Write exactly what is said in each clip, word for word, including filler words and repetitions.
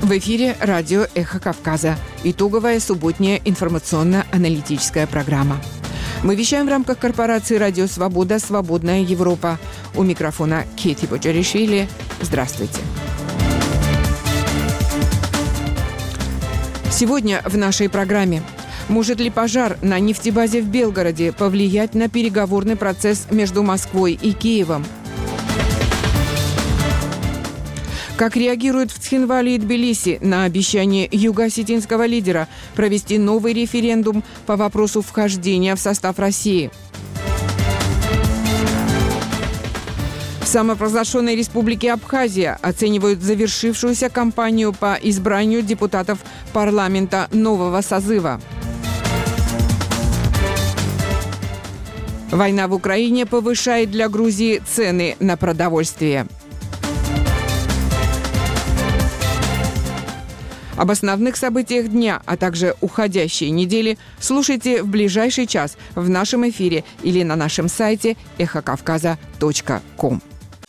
В эфире радио «Эхо Кавказа». Итоговая субботняя информационно-аналитическая программа. Мы вещаем в рамках корпорации «Радио Свобода. Свободная Европа». У микрофона Кети Боджаришвили. Здравствуйте. Сегодня в нашей программе. Может ли пожар на нефтебазе в Белгороде повлиять на переговорный процесс между Москвой и Киевом? Как реагируют в Цхинвале и Тбилиси на обещание юго-осетинского лидера провести новый референдум по вопросу вхождения в состав России? В самопровозглашенной республике Абхазия оценивают завершившуюся кампанию по избранию депутатов парламента нового созыва. Война в Украине повышает для Грузии цены на продовольствие. Об основных событиях дня, а также уходящей недели слушайте в ближайший час в нашем эфире или на нашем сайте эхо кавказа точка ком.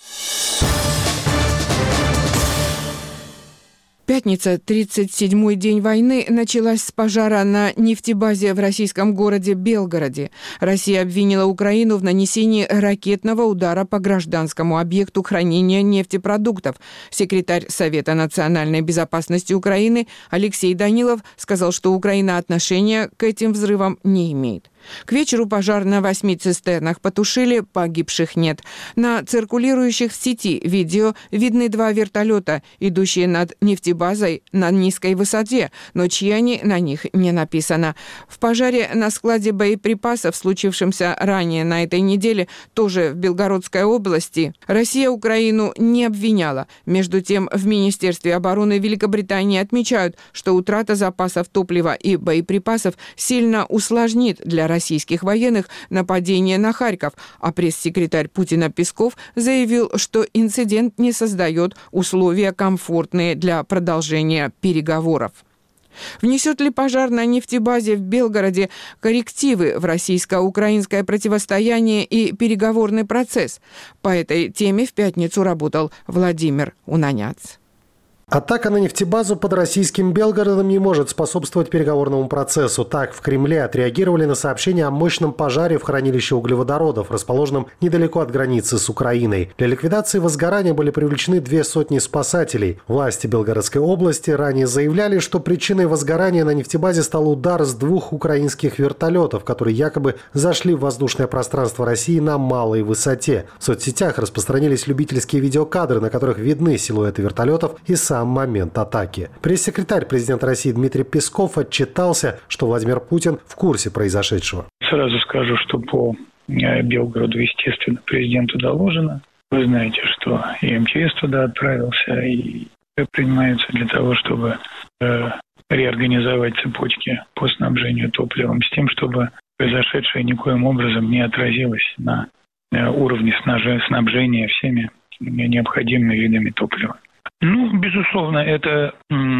Пятница, тридцать седьмой день войны, началась с пожара на нефтебазе в российском городе Белгороде. Россия обвинила Украину в нанесении ракетного удара по гражданскому объекту хранения нефтепродуктов. Секретарь Совета национальной безопасности Украины Алексей Данилов сказал, что Украина отношения к этим взрывам не имеет. К вечеру пожар на восьми цистернах потушили, погибших нет. На циркулирующих в сети видео видны два вертолета, идущие над нефтебазой на низкой высоте, но чьи они, на них не написано. В пожаре на складе боеприпасов, случившемся ранее на этой неделе, тоже в Белгородской области, Россия Украину не обвиняла. Между тем, в Министерстве обороны Великобритании отмечают, что утрата запасов топлива и боеприпасов сильно усложнит для российских военных нападение на Харьков, а пресс-секретарь Путина Песков заявил, что инцидент не создает условия комфортные для продолжения переговоров. Внесет ли пожар на нефтебазе в Белгороде коррективы в российско-украинское противостояние и переговорный процесс? По этой теме в пятницу работал Владимир Унаняц. Атака на нефтебазу под российским Белгородом не может способствовать переговорному процессу. Так, в Кремле отреагировали на сообщение о мощном пожаре в хранилище углеводородов, расположенном недалеко от границы с Украиной. Для ликвидации возгорания были привлечены две сотни спасателей. Власти Белгородской области ранее заявляли, что причиной возгорания на нефтебазе стал удар с двух украинских вертолетов, которые якобы зашли в воздушное пространство России на малой высоте. В соцсетях распространились любительские видеокадры, на которых видны силуэты вертолетов и сам момент атаки. Пресс-секретарь президента России Дмитрий Песков отчитался, что Владимир Путин в курсе произошедшего. Сразу скажу, что по Белгороду, естественно, президенту доложено. Вы знаете, что и эм че эс туда отправился, и принимается для того, чтобы э, реорганизовать цепочки по снабжению топливом, с тем, чтобы произошедшее никоим образом не отразилось на э, уровне снабжения всеми необходимыми видами топлива. Ну, безусловно, это,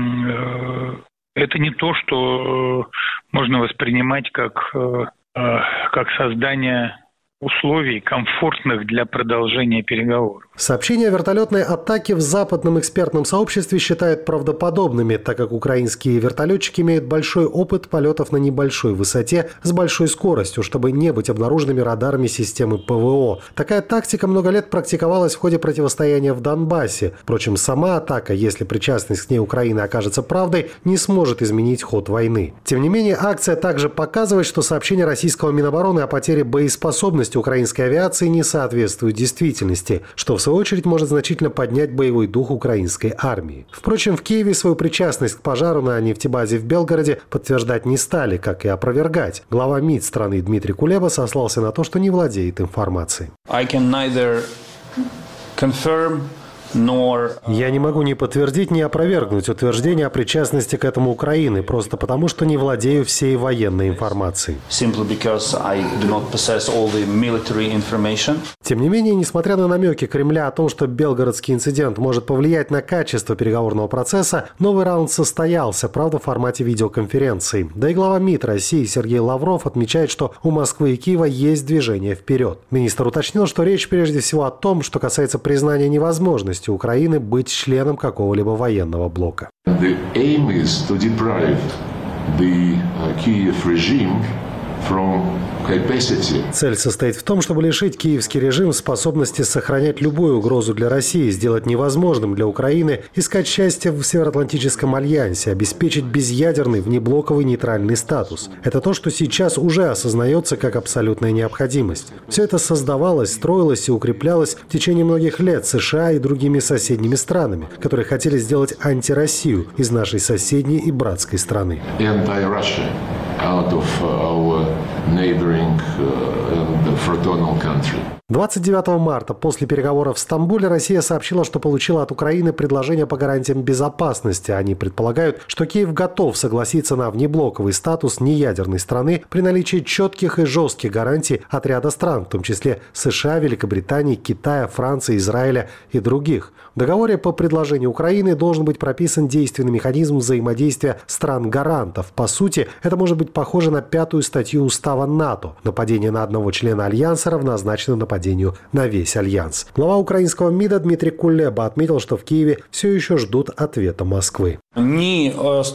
это не то, что можно воспринимать как, как создание условий, комфортных для продолжения переговоров. Сообщения о вертолетной атаке в западном экспертном сообществе считают правдоподобными, так как украинские вертолетчики имеют большой опыт полетов на небольшой высоте с большой скоростью, чтобы не быть обнаруженными радарами системы пэ вэ о. Такая тактика много лет практиковалась в ходе противостояния в Донбассе. Впрочем, сама атака, если причастность к ней Украины окажется правдой, не сможет изменить ход войны. Тем не менее, акция также показывает, что сообщения российского Минобороны о потере боеспособности украинской авиации не соответствуют действительности, что в свою очередь может значительно поднять боевой дух украинской армии. Впрочем, в Киеве свою причастность к пожару на нефтебазе в Белгороде подтверждать не стали, как и опровергать. Глава МИД страны Дмитрий Кулеба сослался на то, что не владеет информацией. I can neither confirm Я не могу ни подтвердить, ни опровергнуть утверждение о причастности к этому Украины, просто потому, что не владею всей военной информацией. Тем не менее, несмотря на намеки Кремля о том, что белгородский инцидент может повлиять на качество переговорного процесса, новый раунд состоялся, правда, в формате видеоконференции. Да и глава МИД России Сергей Лавров отмечает, что у Москвы и Киева есть движение вперед. Министр уточнил, что речь прежде всего о том, что касается признания невозможности возможности Украины быть членом какого-либо военного блока. The aim is to deprive the Kyiv regime from capacity. Цель состоит в том, чтобы лишить киевский режим способности сохранять любую угрозу для России, сделать невозможным для Украины искать счастье в Североатлантическом альянсе, обеспечить безъядерный внеблоковый нейтральный статус. Это то, что сейчас уже осознается как абсолютная необходимость. Все это создавалось, строилось и укреплялось в течение многих лет США и другими соседними странами, которые хотели сделать антироссию из нашей соседней и братской страны. Out of our neighboring uh, fraternal country. двадцать девятого марта после переговоров в Стамбуле Россия сообщила, что получила от Украины предложение по гарантиям безопасности. Они предполагают, что Киев готов согласиться на внеблоковый статус неядерной страны при наличии четких и жестких гарантий от ряда стран, в том числе США, Великобритании, Китая, Франции, Израиля и других. В договоре по предложению Украины должен быть прописан действенный механизм взаимодействия стран-гарантов. По сути, это может быть похоже на пятую статью Устава НАТО. Нападение на одного члена Альянса равнозначно нападению на весь Альянс. Глава украинского МИДа Дмитрий Кулеба отметил, что в Киеве все еще ждут ответа Москвы. Ні,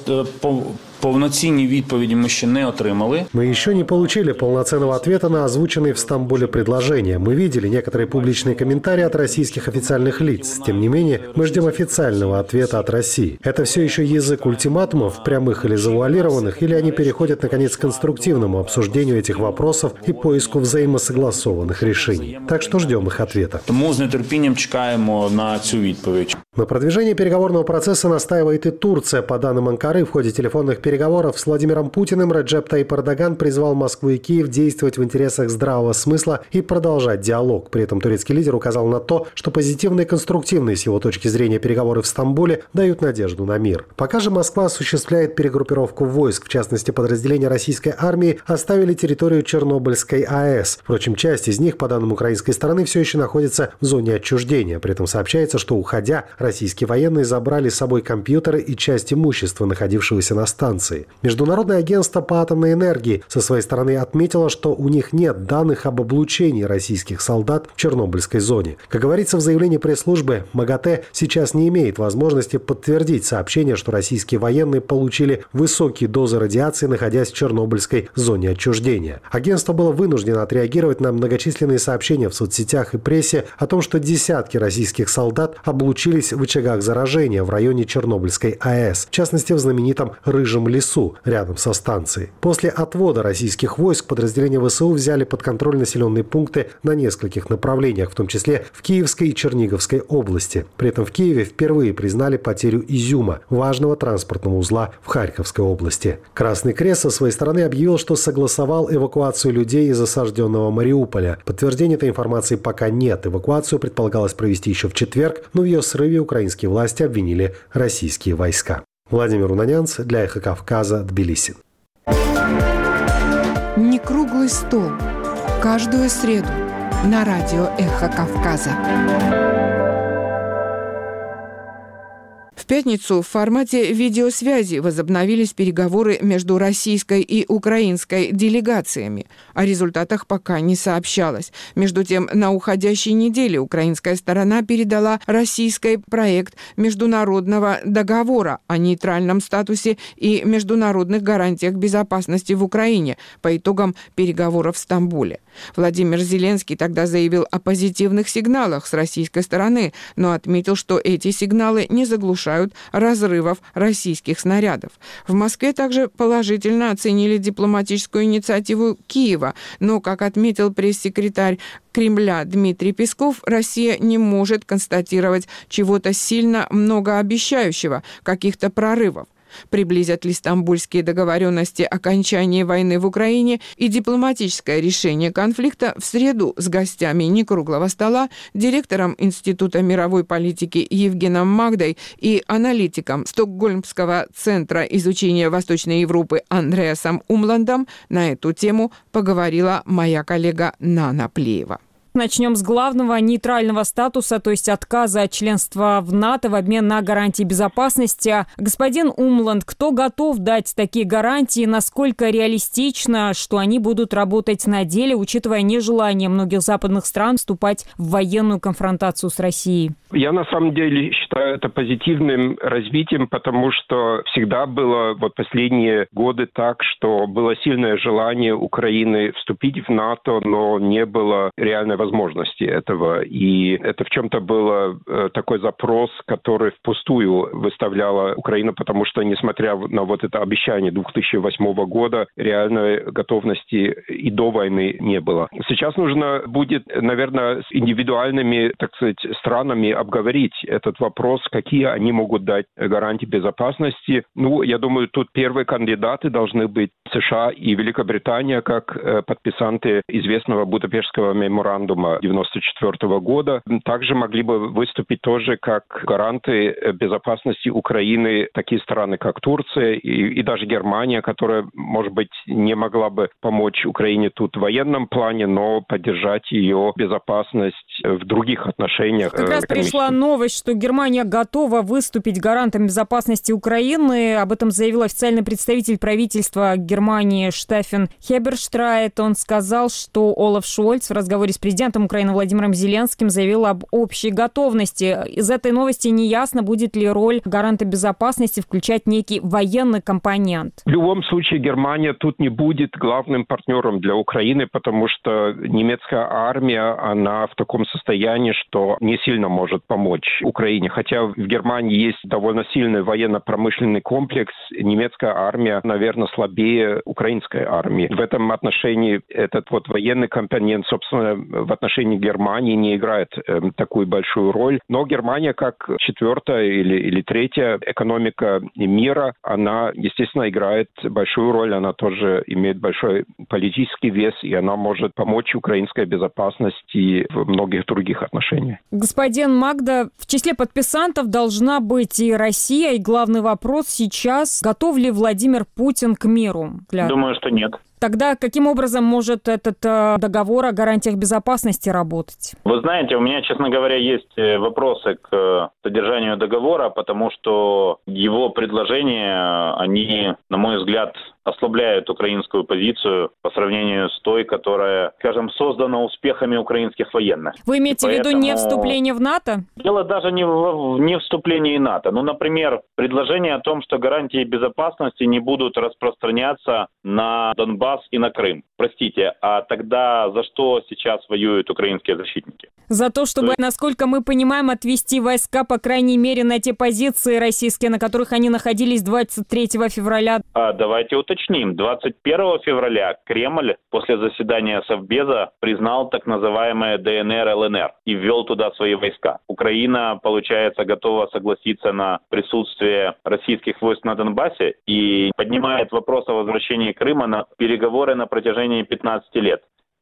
повноцінні відповіді ми ще не отримали. Мы еще не получили полноценного ответа на озвученные в Стамбуле предложения. Мы видели некоторые публичные комментарии от российских официальных лиц. Тем не менее, мы ждем официального ответа от России. Это все еще язык ультиматумов, прямых или завуалированных, или они переходят, наконец, к конструктивному обсуждению этих вопросов и поиску взаимосогласованных решений. Так что ждем их ответа. Тому з нетерпінням чекаємо на цю відповідь. На продвижение переговорного процесса настаивает и Турция. По данным Анкары, в ходе телефонных переговоров с Владимиром Путиным Реджеп Таyyip Эрдоган призвал Москву и Киев действовать в интересах здравого смысла и продолжать диалог. При этом турецкий лидер указал на то, что позитивные и конструктивные с его точки зрения переговоры в Стамбуле дают надежду на мир. Пока же Москва осуществляет перегруппировку войск, в частности подразделения российской армии оставили территорию Чернобыльской АЭС. Впрочем, часть из них, по данным украинской стороны, все еще находится в зоне отчуждения. При этом сообщается, что, уходя, российские военные забрали с собой компьютеры и часть имущества, находившегося на станции. Международное агентство по атомной энергии со своей стороны отметило, что у них нет данных об облучении российских солдат в Чернобыльской зоне. Как говорится в заявлении пресс-службы, МАГАТЭ сейчас не имеет возможности подтвердить сообщение, что российские военные получили высокие дозы радиации, находясь в Чернобыльской зоне отчуждения. Агентство было вынуждено отреагировать на многочисленные сообщения в соцсетях и прессе о том, что десятки российских солдат облучились в очагах заражения в районе Чернобыльской АЭС, в частности в знаменитом Рыжем лесу, рядом со станцией. После отвода российских войск подразделения ВСУ взяли под контроль населенные пункты на нескольких направлениях, в том числе в Киевской и Черниговской области. При этом в Киеве впервые признали потерю Изюма, важного транспортного узла в Харьковской области. Красный Крест со своей стороны объявил, что согласовал эвакуацию людей из осажденного Мариуполя. Подтверждения этой информации пока нет. Эвакуацию предполагалось провести еще в четверг, но в ее срыве украинские власти обвинили российские войска. Владимир Унанянц для «Эхо Кавказа», Тбилиси. Не круглый стол. Каждую среду на радио «Эхо Кавказа». В пятницу в формате видеосвязи возобновились переговоры между российской и украинской делегациями. О результатах пока не сообщалось. Между тем, на уходящей неделе украинская сторона передала российский проект международного договора о нейтральном статусе и международных гарантиях безопасности в Украине по итогам переговоров в Стамбуле. Владимир Зеленский тогда заявил о позитивных сигналах с российской стороны, но отметил, что эти сигналы не заглушают разрывов российских снарядов. В Москве также положительно оценили дипломатическую инициативу Киева, но, как отметил пресс-секретарь Кремля Дмитрий Песков, Россия не может констатировать чего-то сильно многообещающего, каких-то прорывов. Приблизят ли стамбульские договоренности окончания войны в Украине и дипломатическое решение конфликта в среду с гостями некруглого стола, директором Института мировой политики Евгеном Магдой и аналитиком Стокгольмского центра изучения Восточной Европы Андреасом Умландом на эту тему поговорила моя коллега Нана Плеева. Начнем с главного – нейтрального статуса, то есть отказа от членства в НАТО в обмен на гарантии безопасности. Господин Умланд, кто готов дать такие гарантии, насколько реалистично, что они будут работать на деле, учитывая нежелание многих западных стран вступать в военную конфронтацию с Россией? Я на самом деле считаю это позитивным развитием, потому что всегда было вот последние годы так, что было сильное желание Украины вступить в НАТО, но не было реальной возможности этого. И это в чем-то был такой запрос, который впустую выставляла Украина, потому что, несмотря на вот это обещание две тысячи восьмого года, реальной готовности и до войны не было. Сейчас нужно будет, наверное, с индивидуальными, так сказать, странами обговорить этот вопрос, какие они могут дать гарантии безопасности. Ну, я думаю, тут первые кандидаты должны быть США и Великобритания, как подписанты известного Будапештского меморандума девяносто четвёртого года. Также могли бы выступить тоже как гаранты безопасности Украины такие страны, как Турция и, и даже Германия, которая, может быть, не могла бы помочь Украине тут в военном плане, но поддержать ее безопасность в других отношениях. Как раз пришла новость, что Германия готова выступить гарантом безопасности Украины. Об этом заявил официальный представитель правительства Германии Штефан Хеберштрайт. Он сказал, что Олаф Шольц в разговоре с президентом Украины Владимиром Зеленским заявил об общей готовности. Из этой новости неясно, будет ли роль гаранта безопасности включать некий военный компонент. В любом случае Германия тут не будет главным партнером для Украины, потому что немецкая армия, она в таком состоянии, что не сильно может помочь Украине. Хотя в Германии есть довольно сильный военно-промышленный комплекс, немецкая армия, наверное, слабее украинской армии. В этом отношении этот вот военный компонент, собственно, в отношении Германии не играет э, такую большую роль. Но Германия, как четвертая или, или третья экономика мира, она, естественно, играет большую роль. Она тоже имеет большой политический вес, и она может помочь украинской безопасности в многих других отношениях. Господин Магда, в числе подписантов должна быть и Россия. И главный вопрос сейчас: готов ли Владимир Путин к миру? Для... Думаю, что нет. Тогда каким образом может этот э, договор о гарантиях безопасности работать? Вы знаете, у меня, честно говоря, есть вопросы к содержанию договора, потому что его предложения, они, на мой взгляд, ослабляют украинскую позицию по сравнению с той, которая, скажем, создана успехами украинских военных. Вы имеете Поэтому... в виду не вступление в НАТО? Дело даже не в не вступлении в НАТО. Ну, например, предложение о том, что гарантии безопасности не будут распространяться на Донбасс и на Крым. Простите, а тогда за что сейчас воюют украинские защитники? За то, чтобы, то есть... насколько мы понимаем, отвести войска, по крайней мере, на те позиции российские, на которых они находились двадцать третьего февраля. А давайте уточним. двадцать первого февраля Кремль после заседания Совбеза признал так называемое Дэ Эн Эр Эл Эн Эр и ввел туда свои войска. Украина, получается, готова согласиться на присутствие российских войск на Донбассе и поднимает вопрос о возвращении Крыма на переговоры на протяжении пятнадцати лет.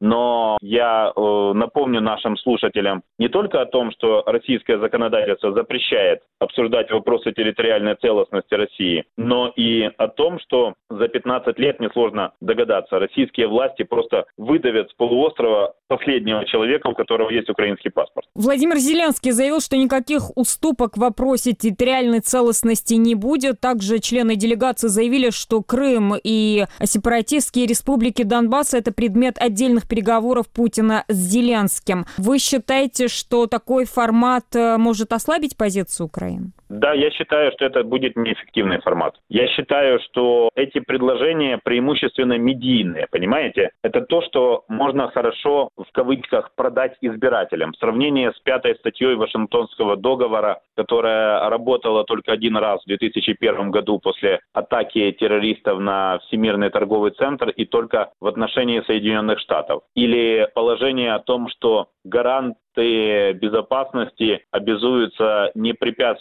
Но я э, напомню нашим слушателям не только о том, что российское законодательство запрещает обсуждать вопросы территориальной целостности России, но и о том, что за пятнадцать лет, несложно догадаться, российские власти просто выдавят с полуострова последнего человека, у которого есть украинский паспорт. Владимир Зеленский заявил, что никаких уступок в вопросе территориальной целостности не будет. Также члены делегации заявили, что Крым и сепаратистские республики Донбасса – это предмет отдельных переговоров Путина с Зеленским. Вы считаете, что такой формат может ослабить позицию Украины? Да, я считаю, что это будет неэффективный формат. Я считаю, что эти предложения преимущественно медийные, понимаете? Это то, что можно хорошо, в кавычках, продать избирателям. В сравнении с пятой статьей Вашингтонского договора, которая работала только один раз в две тысячи первом году после атаки террористов на Всемирный торговый центр и только в отношении Соединенных Штатов. Или положение о том, что гаранты безопасности обязуются не препятствовать вступлению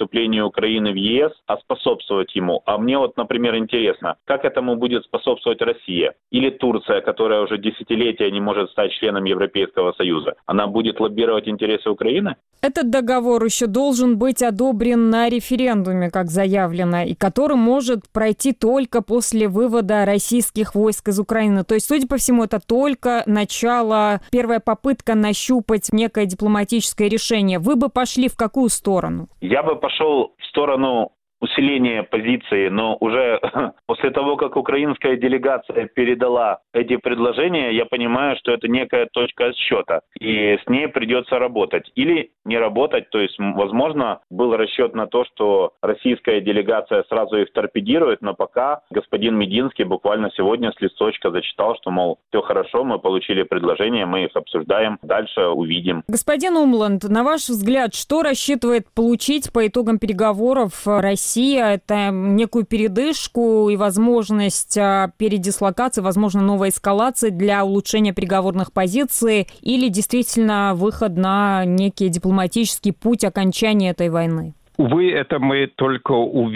вступлению Украины в ЕС, а способствовать ему. А мне вот, например, интересно, как этому будет способствовать Россия или Турция, которая уже десятилетия не может стать членом Европейского Союза? Она будет лоббировать интересы Украины? Этот договор еще должен быть одобрен на референдуме, как заявлено, и который может пройти только после вывода российских войск из Украины. То есть, судя по всему, это только начало, первая попытка нащупать некое дипломатическое решение. Вы бы пошли в какую сторону? Я бы пошел в сторону усиление позиции, но уже после того, как украинская делегация передала эти предложения, я понимаю, что это некая точка отсчета, и с ней придется работать. Или не работать, то есть, возможно, был расчет на то, что российская делегация сразу их торпедирует, но пока господин Мединский буквально сегодня с листочка зачитал, что, мол, все хорошо, мы получили предложения, мы их обсуждаем, дальше увидим. Господин Умланд, на ваш взгляд, что рассчитывает получить по итогам переговоров Россия? Это некую передышку и возможность передислокации, возможно, новой эскалации для улучшения переговорных позиций или действительно выход на некий дипломатический путь окончания этой войны? Увы, это мы только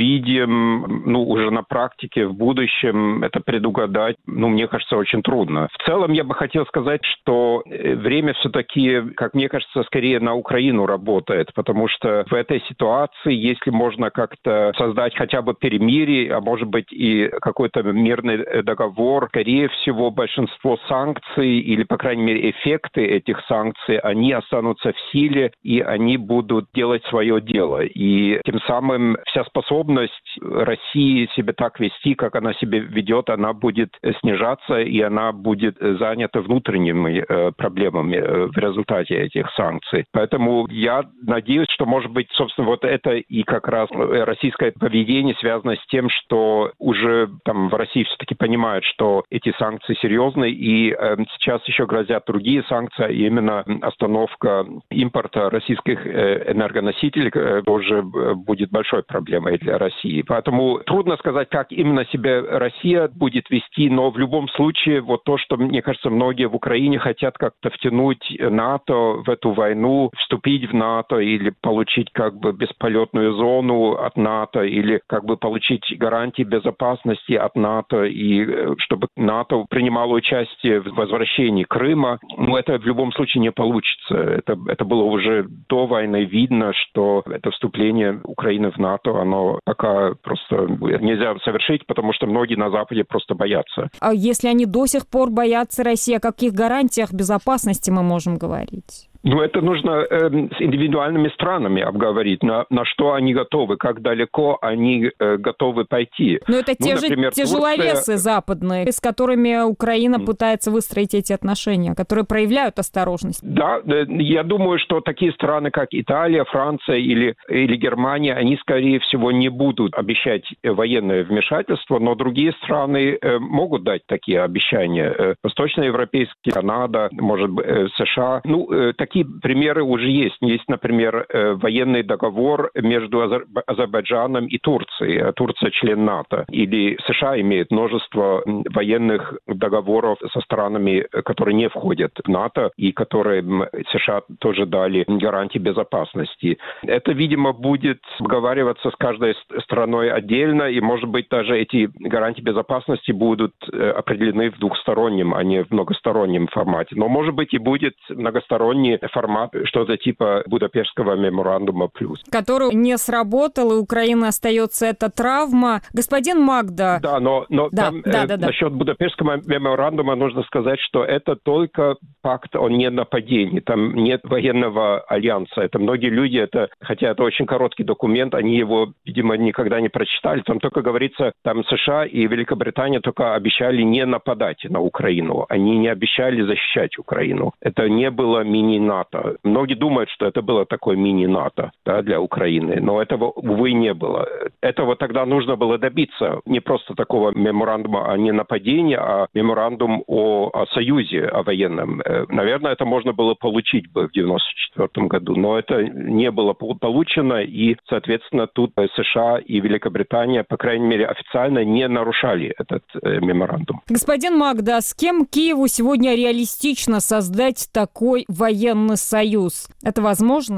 увидим, ну, уже на практике, в будущем. Это предугадать, ну, мне кажется, очень трудно. В целом, я бы хотел сказать, что время все-таки, как мне кажется, скорее на Украину работает, потому что в этой ситуации, если можно как-то создать хотя бы перемирие, а может быть и какой-то мирный договор, скорее всего, большинство санкций, или, по крайней мере, эффекты этих санкций, они останутся в силе, и они будут делать свое дело. И И тем самым вся способность России себя так вести, как она себя ведет, она будет снижаться, и она будет занята внутренними э, проблемами э, в результате этих санкций. Поэтому я надеюсь, что, может быть, собственно, вот это и как раз российское поведение связано с тем, что уже там в России все-таки понимают, что эти санкции серьезны, и э, сейчас еще грозят другие санкции, именно остановка импорта российских э, энергоносителей, э, тоже будет большой проблемой для России. Поэтому трудно сказать, как именно себя Россия будет вести, но в любом случае вот то, что, мне кажется, многие в Украине хотят как-то втянуть НАТО в эту войну, вступить в НАТО или получить как бы бесполетную зону от НАТО, или как бы получить гарантии безопасности от НАТО, и чтобы НАТО принимало участие в возвращении Крыма, но это в любом случае не получится. Это, это было уже до войны видно, что это вступление Украины в НАТО, оно пока просто нельзя совершить, потому что многие на Западе просто боятся. А если они до сих пор боятся России, о каких гарантиях безопасности мы можем говорить? Ну, это нужно э, с индивидуальными странами обговорить, на, на что они готовы, как далеко они э, готовы пойти. Но это ну, те например, же тяжеловесы Турция... западные, с которыми Украина mm. пытается выстроить эти отношения, которые проявляют осторожность. Да, я думаю, что такие страны, как Италия, Франция или, или Германия, они, скорее всего, не будут обещать военное вмешательство, но другие страны э, могут дать такие обещания. Э, Восточноевропейские, Канада, может быть, э, США. Ну, э, такие Такие примеры уже есть. Есть, например, военный договор между Азербайджаном и Турцией. Турция член НАТО. Или США имеет множество военных договоров со странами, которые не входят в НАТО, и которые США тоже дали гарантии безопасности. Это, видимо, будет обговариваться с каждой страной отдельно, и, может быть, даже эти гарантии безопасности будут определены в двухстороннем, а не в многостороннем формате. Но, может быть, и будет многосторонний формат, что-то типа Будапештского меморандума плюс. Который не сработал, и Украина остается эта травма. Господин Магда... Да, но, но да, там, да, э, да, да. насчет Будапештского меморандума нужно сказать, что это только пакт о ненападении. Там нет военного альянса. Это многие люди, это, хотя это очень короткий документ, они его, видимо, никогда не прочитали. Там только говорится, там США и Великобритания только обещали не нападать на Украину. Они не обещали защищать Украину. Это не было мини-НАТО. Многие думают, что это было такое мини-НАТО, да, для Украины, но этого, увы, не было. Этого тогда нужно было добиться. Не просто такого меморандума о ненападении, а меморандум о, о союзе, о военном. Наверное, это можно было получить бы в девяносто четвёртом году, но это не было получено, и, соответственно, тут США и Великобритания, по крайней мере, официально не нарушали этот э, меморандум. Господин Магда, с кем Киеву сегодня реалистично создать такой военный союз? Это возможно?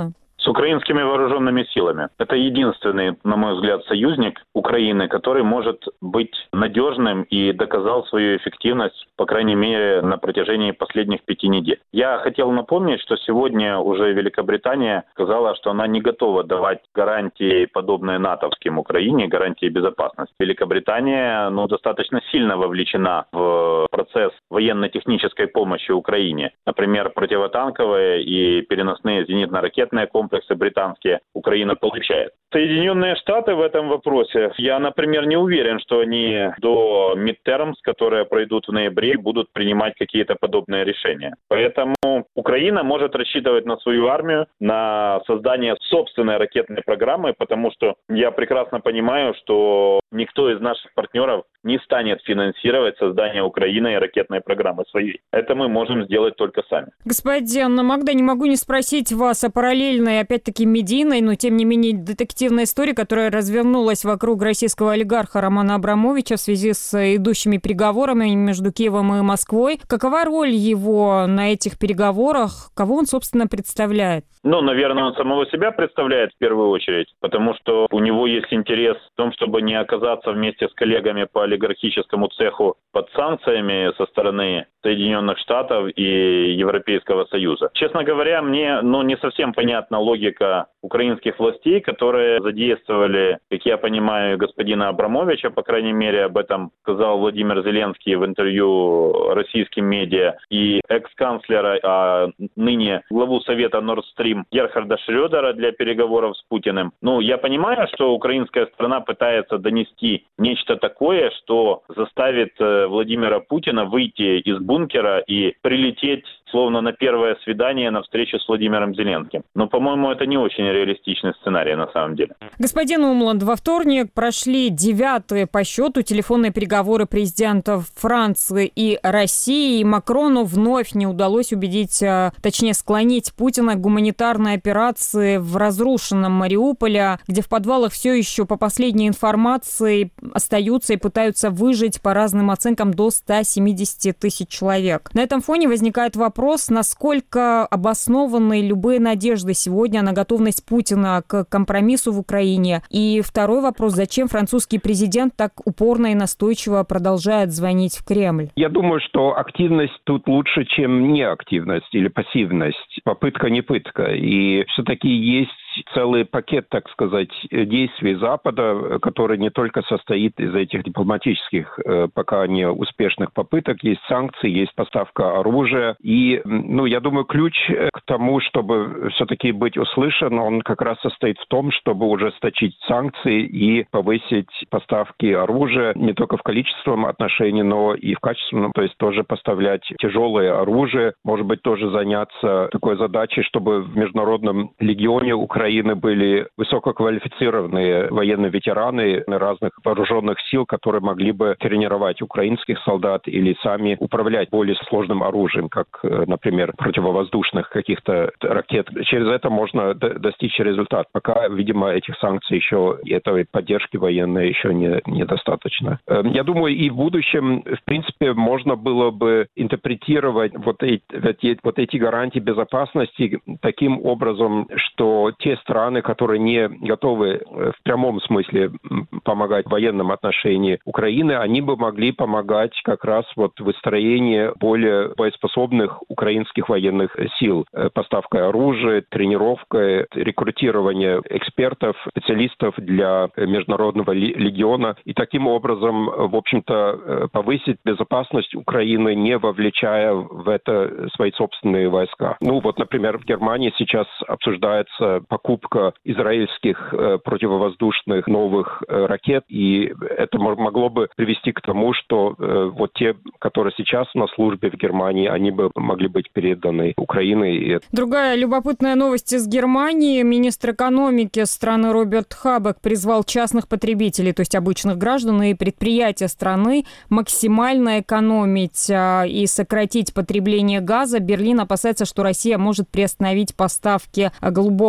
с украинскими вооруженными силами. Это единственный, на мой взгляд, союзник Украины, который может быть надежным и доказал свою эффективность, по крайней мере, на протяжении последних пяти недель. Я хотел напомнить, что сегодня уже Великобритания сказала, что она не готова давать гарантии, подобные натовским Украине, гарантии безопасности. Великобритания ну, достаточно сильно вовлечена в процесс военно-технической помощи Украине. Например, противотанковые и переносные зенитно-ракетные комплексы британские Украина получает. Соединенные Штаты в этом вопросе, я, например, не уверен, что они до midterms, которые пройдут в ноябре, будут принимать какие-то подобные решения. Поэтому Украина может рассчитывать на свою армию, на создание собственной ракетной программы, потому что я прекрасно понимаю, что никто из наших партнеров не станет финансировать создание Украины ракетной программы своей. Это мы можем сделать только сами. Господин Магда, не могу не спросить вас о параллельной, опять-таки, медийной, но тем не менее детективной истории, которая развернулась вокруг российского олигарха Романа Абрамовича в связи с идущими переговорами между Киевом и Москвой. Какова роль его на этих переговорах? Кого он, собственно, представляет? Ну, наверное, он самого себя представляет в первую очередь, потому что у него есть интерес в том, чтобы не оказаться вместе с коллегами по олигархическому цеху под санкциями со стороны Соединенных Штатов и Европейского Союза. Честно говоря, мне ну, не совсем понятна логика украинских властей, которые задействовали, как я понимаю, господина Абрамовича, по крайней мере, об этом сказал Владимир Зеленский в интервью российским медиа, и экс-канцлера, а ныне главу Совета Nord Stream Герхарда Шрёдера для переговоров с Путиным. Ну, я понимаю, что украинская сторона пытается донести нечто такое, что заставит Владимира Путина выйти из бункера и прилететь словно на первое свидание на встречу с Владимиром Зеленским. Но, по-моему, это не очень реалистичный сценарий на самом деле. Господин Умланд, во вторник прошли девятые по счету телефонные переговоры президентов Франции и России. И Макрону вновь не удалось убедить, точнее склонить Путина к гуманитарной операции в разрушенном Мариуполе, где в подвалах все еще, по последней информации, остаются и пытаются выжить, по разным оценкам, до ста семидесяти тысяч человек. На этом фоне возникает вопрос, насколько обоснованы любые надежды сегодня на готовность Путина к компромиссу в Украине. И второй вопрос, зачем французский президент так упорно и настойчиво продолжает звонить в Кремль? Я думаю, что активность тут лучше, чем неактивность или пассивность. Попытка не пытка. И все-таки есть целый пакет, так сказать, действий Запада, который не только состоит из этих дипломатических, пока не успешных попыток. Есть санкции, есть поставка оружия. И, ну, я думаю, ключ к тому, чтобы все-таки быть услышан, он как раз состоит в том, чтобы ужесточить санкции и повысить поставки оружия не только в количественном отношении, но и в качественном. То есть тоже поставлять тяжелое оружие. Может быть, тоже заняться такой задачей, чтобы в Международном легионе Украины Украины были высококвалифицированные военные ветераны разных вооруженных сил, которые могли бы тренировать украинских солдат или сами управлять более сложным оружием, как, например, противовоздушных каких-то ракет. Через это можно достичь результата. Пока, видимо, этих санкций еще, этой поддержки военной еще не, недостаточно. Я думаю, и в будущем, в принципе, можно было бы интерпретировать вот эти, вот эти гарантии безопасности таким образом, что те страны, которые не готовы в прямом смысле помогать в военном отношении Украины, они бы могли помогать как раз вот в выстроении более боеспособных украинских военных сил. Поставкой оружия, тренировкой, рекрутирование экспертов, специалистов для Международного легиона. И таким образом, в общем-то, повысить безопасность Украины, не вовлечая в это свои собственные войска. Ну вот, например, в Германии сейчас обсуждается покупка израильских э, противовоздушных новых э, ракет, и это могло бы привести к тому, что э, вот те, которые сейчас на службе в Германии, они бы могли быть переданы Украине. Другая любопытная новость из Германии. Министр экономики страны Роберт Хабек призвал частных потребителей, то есть обычных граждан и предприятия страны, максимально экономить а, и сократить потребление газа. Берлин опасается, что Россия может приостановить поставки голубого топлива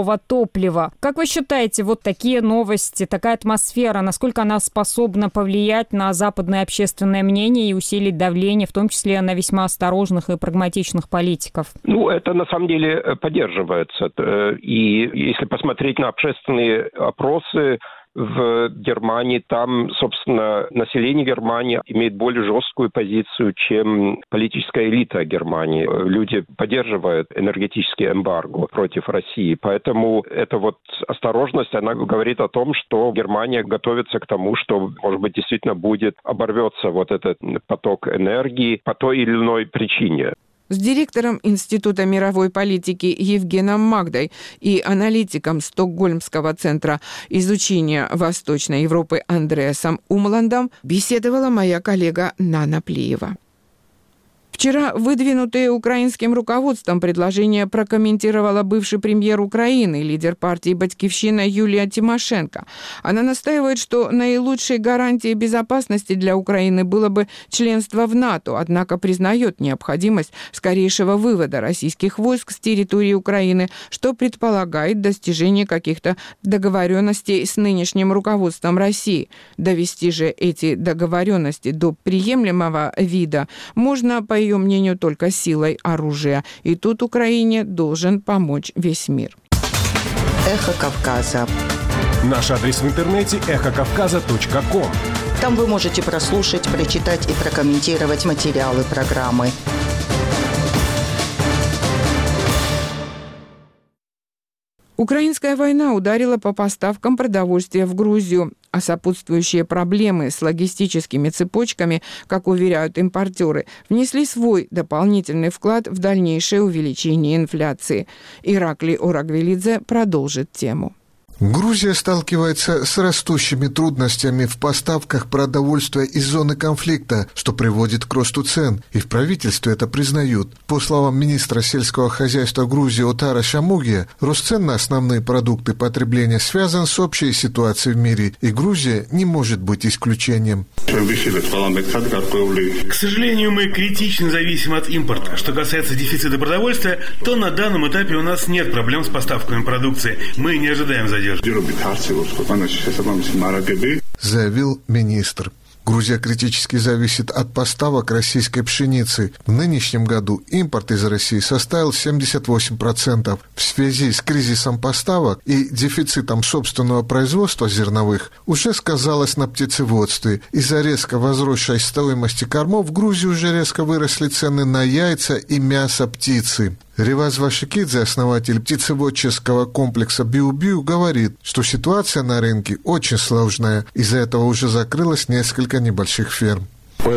топлива. Как вы считаете, вот такие новости, такая атмосфера, насколько она способна повлиять на западное общественное мнение и усилить давление, в том числе на весьма осторожных и прагматичных политиков? Ну, это на самом деле поддерживается. И если посмотреть на общественные опросы в Германии, там, собственно, население Германии имеет более жесткую позицию, чем политическая элита Германии. Люди поддерживают энергетический эмбарго против России. Поэтому эта вот осторожность, она говорит о том, что Германия готовится к тому, что, может быть, действительно будет оборвется вот этот поток энергии по той или иной причине. С директором Института мировой политики Евгеном Магдой и аналитиком Стокгольмского центра изучения Восточной Европы Андреасом Умландом беседовала моя коллега Нана Плиева. Вчера выдвинутые украинским руководством предложения прокомментировала бывший премьер Украины, лидер партии «Батькивщина» Юлия Тимошенко. Она настаивает, что наилучшей гарантией безопасности для Украины было бы членство в НАТО, однако признает необходимость скорейшего вывода российских войск с территории Украины, что предполагает достижение каких-то договоренностей с нынешним руководством России. Довести же эти договоренности до приемлемого вида можно, по ее мнению, только силой оружия. И тут Украине должен помочь весь мир. Эхо Кавказа. Наш адрес в интернете эхо кавказа точка ком. Там вы можете прослушать, прочитать и прокомментировать материалы программы. Украинская война ударила по поставкам продовольствия в Грузию, а сопутствующие проблемы с логистическими цепочками, как уверяют импортеры, внесли свой дополнительный вклад в дальнейшее увеличение инфляции. Ираклий Орагвелидзе продолжит тему. Грузия сталкивается с растущими трудностями в поставках продовольствия из зоны конфликта, что приводит к росту цен, и в правительстве это признают. По словам министра сельского хозяйства Грузии Отара Шамугия, рост цен на основные продукты потребления связан с общей ситуацией в мире, и Грузия не может быть исключением. К сожалению, мы критично зависим от импорта. Что касается дефицита продовольствия, то на данном этапе у нас нет проблем с поставками продукции. Мы не ожидаем задержки. Заявил министр. Грузия критически зависит от поставок российской пшеницы. В нынешнем году импорт из России составил семьдесят восемь процентов. В связи с кризисом поставок и дефицитом собственного производства зерновых уже сказалось на птицеводстве. Из-за резко возросшей стоимости кормов в Грузии уже резко выросли цены на яйца и мясо птицы. Реваз Вашикидзе, основатель птицеводческого комплекса Биу-Биу, говорит, что ситуация на рынке очень сложная. Из-за этого уже закрылось несколько небольших ферм.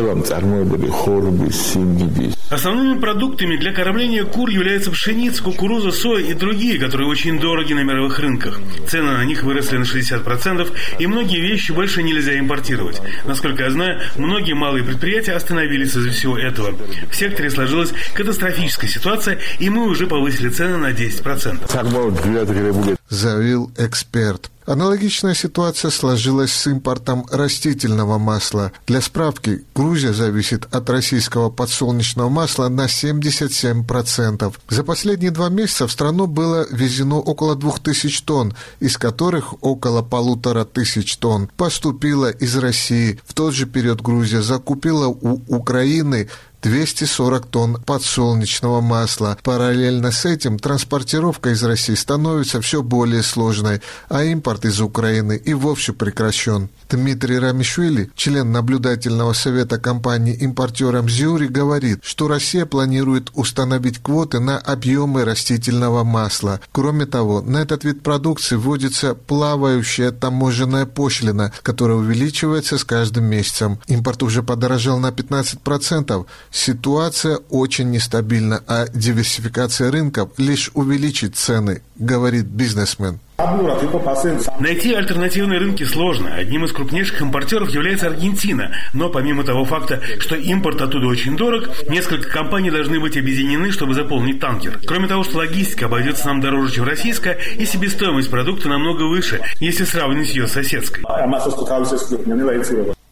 Основными продуктами для кормления кур являются пшеница, кукуруза, соя и другие, которые очень дороги на мировых рынках. Цены на них выросли на шестьдесят процентов, и многие вещи больше нельзя импортировать. Насколько я знаю, многие малые предприятия остановились из-за всего этого. В секторе сложилась катастрофическая ситуация, и мы уже повысили цены на десять процентов. Заявил эксперт. Аналогичная ситуация сложилась с импортом растительного масла. Для справки, Грузия зависит от российского подсолнечного масла на семьдесят семь процентов. За последние два месяца в страну было ввезено около двух тысяч тонн, из которых около полутора тысяч тонн поступило из России. В тот же период Грузия закупила у Украины двести сорок тонн подсолнечного масла. Параллельно с этим транспортировка из России становится все более сложной, а импорт из Украины и вовсе прекращен. Дмитрий Рамишвили, член наблюдательного совета компании-импортера Мзиури, говорит, что Россия планирует установить квоты на объемы растительного масла. Кроме того, на этот вид продукции вводится плавающая таможенная пошлина, которая увеличивается с каждым месяцем. Импорт уже подорожал на пятнадцать процентов. Ситуация очень нестабильна, а диверсификация рынков лишь увеличит цены, говорит бизнесмен. Найти альтернативные рынки сложно. Одним из крупнейших импортеров является Аргентина. Но помимо того факта, что импорт оттуда очень дорог, несколько компаний должны быть объединены, чтобы заполнить танкер. Кроме того, что логистика обойдется нам дороже, чем российская, и себестоимость продукта намного выше, если сравнить ее с соседской.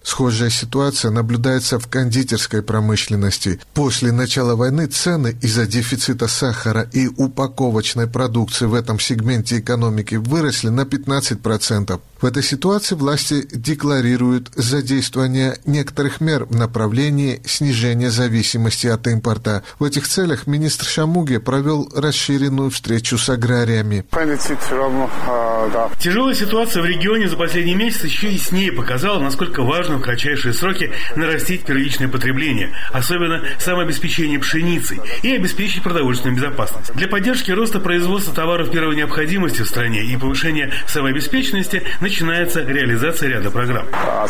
Схожая ситуация наблюдается в кондитерской промышленности. После начала войны цены из-за дефицита сахара и упаковочной продукции в этом сегменте экономики выросли на пятнадцать процентов. В этой ситуации власти декларируют задействование некоторых мер в направлении снижения зависимости от импорта. В этих целях министр Шамуге провел расширенную встречу с аграриями. Тяжелая ситуация в регионе за последний месяц еще яснее показала, насколько важно в кратчайшие сроки нарастить первичное потребление, особенно самообеспечение пшеницей, и обеспечить продовольственную безопасность. Для поддержки роста производства товаров первой необходимости в стране и повышения самообеспеченности начинается реализация ряда программ.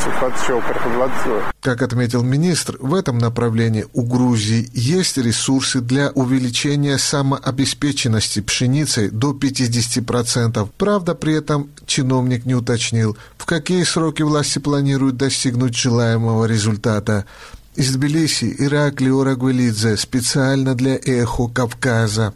Как отметил министр, в этом направлении у Грузии есть ресурсы для увеличения самообеспеченности пшеницей до пятьдесят процентов. Правда, при этом чиновник не уточнил, в какие сроки власти планируют достигнуть желаемого результата. Из Тбилиси Иракли Орагвелидзе специально для «Эхо Кавказа».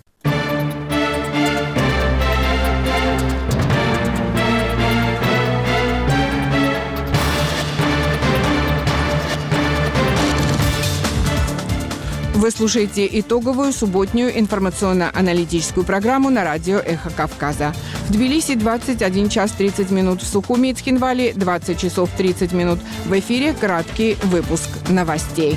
Вы слушаете итоговую субботнюю информационно-аналитическую программу на радио «Эхо Кавказа». В Тбилиси двадцать один час тридцать минут, в Сухуми и Цхинвале двадцать часов тридцать минут. В эфире краткий выпуск новостей.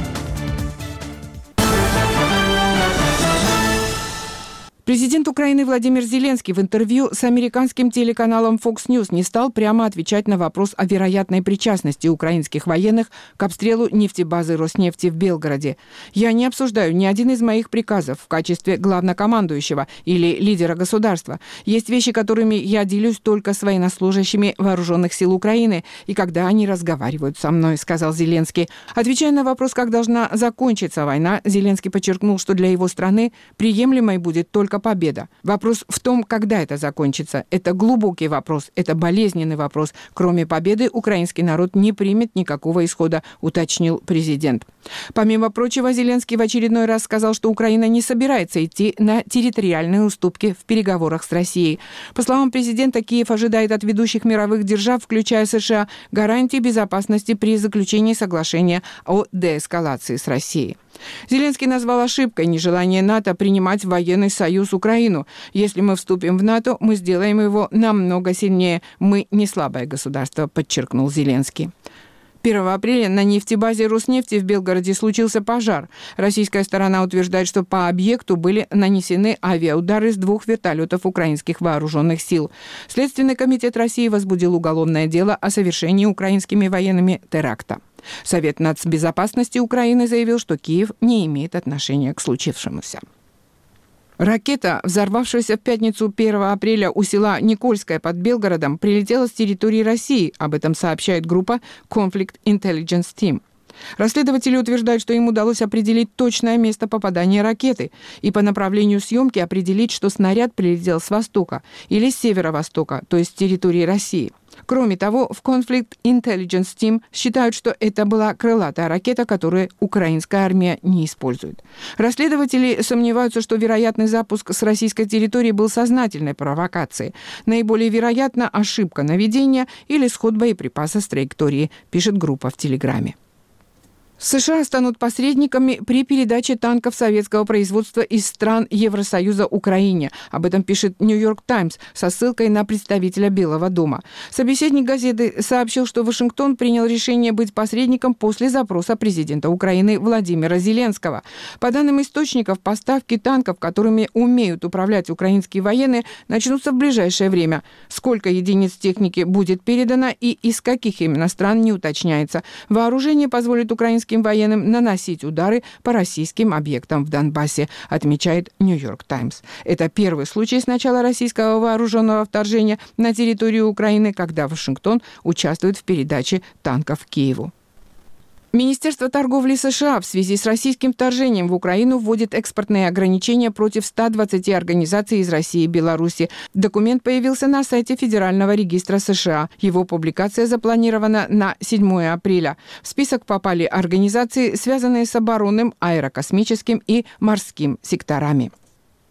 Президент Украины Владимир Зеленский в интервью с американским телеканалом Fox News не стал прямо отвечать на вопрос о вероятной причастности украинских военных к обстрелу нефтебазы Роснефти в Белгороде. «Я не обсуждаю ни один из моих приказов в качестве главнокомандующего или лидера государства. Есть вещи, которыми я делюсь только с военнослужащими вооруженных сил Украины, и когда они разговаривают со мной», — сказал Зеленский. Отвечая на вопрос, как должна закончиться война, Зеленский подчеркнул, что для его страны приемлемой будет только победа. Вопрос в том, когда это закончится. Это глубокий вопрос, это болезненный вопрос. Кроме победы, украинский народ не примет никакого исхода, уточнил президент. Помимо прочего, Зеленский в очередной раз сказал, что Украина не собирается идти на территориальные уступки в переговорах с Россией. По словам президента, Киев ожидает от ведущих мировых держав, включая США, гарантии безопасности при заключении соглашения о деэскалации с Россией. Зеленский назвал ошибкой нежелание НАТО принимать в военный союз Украину. «Если мы вступим в НАТО, мы сделаем его намного сильнее. Мы не слабое государство», — подчеркнул Зеленский. первого апреля на нефтебазе Роснефти в Белгороде случился пожар. Российская сторона утверждает, что по объекту были нанесены авиаудары с двух вертолетов украинских вооруженных сил. Следственный комитет России возбудил уголовное дело о совершении украинскими военными теракта. Совет нацбезопасности Украины заявил, что Киев не имеет отношения к случившемуся. Ракета, взорвавшаяся в пятницу первого апреля у села Никольское под Белгородом, прилетела с территории России. Об этом сообщает группа Conflict Intelligence Team. Расследователи утверждают, что им удалось определить точное место попадания ракеты и по направлению съемки определить, что снаряд прилетел с востока или с северо-востока, то есть с территории России. Кроме того, в Conflict Intelligence Team считают, что это была крылатая ракета, которую украинская армия не использует. Расследователи сомневаются, что вероятный запуск с российской территории был сознательной провокацией. Наиболее вероятно ошибка наведения или сход боеприпаса с траектории, пишет группа в Телеграме. США станут посредниками при передаче танков советского производства из стран Евросоюза Украине. Об этом пишет «Нью-Йорк Таймс» со ссылкой на представителя Белого дома. Собеседник газеты сообщил, что Вашингтон принял решение быть посредником после запроса президента Украины Владимира Зеленского. По данным источников, поставки танков, которыми умеют управлять украинские военные, начнутся в ближайшее время. Сколько единиц техники будет передано и из каких именно стран, не уточняется. Вооружение позволит украинским военным наносить удары по российским объектам в Донбассе, отмечает «Нью-Йорк Таймс». Это первый случай с начала российского вооруженного вторжения на территорию Украины, когда Вашингтон участвует в передаче танков Киеву. Министерство торговли США в связи с российским вторжением в Украину вводит экспортные ограничения против ста двадцати организаций из России и Беларуси. Документ появился на сайте Федерального регистра США. Его публикация запланирована на седьмое апреля. В список попали организации, связанные с оборонным, аэрокосмическим и морским секторами.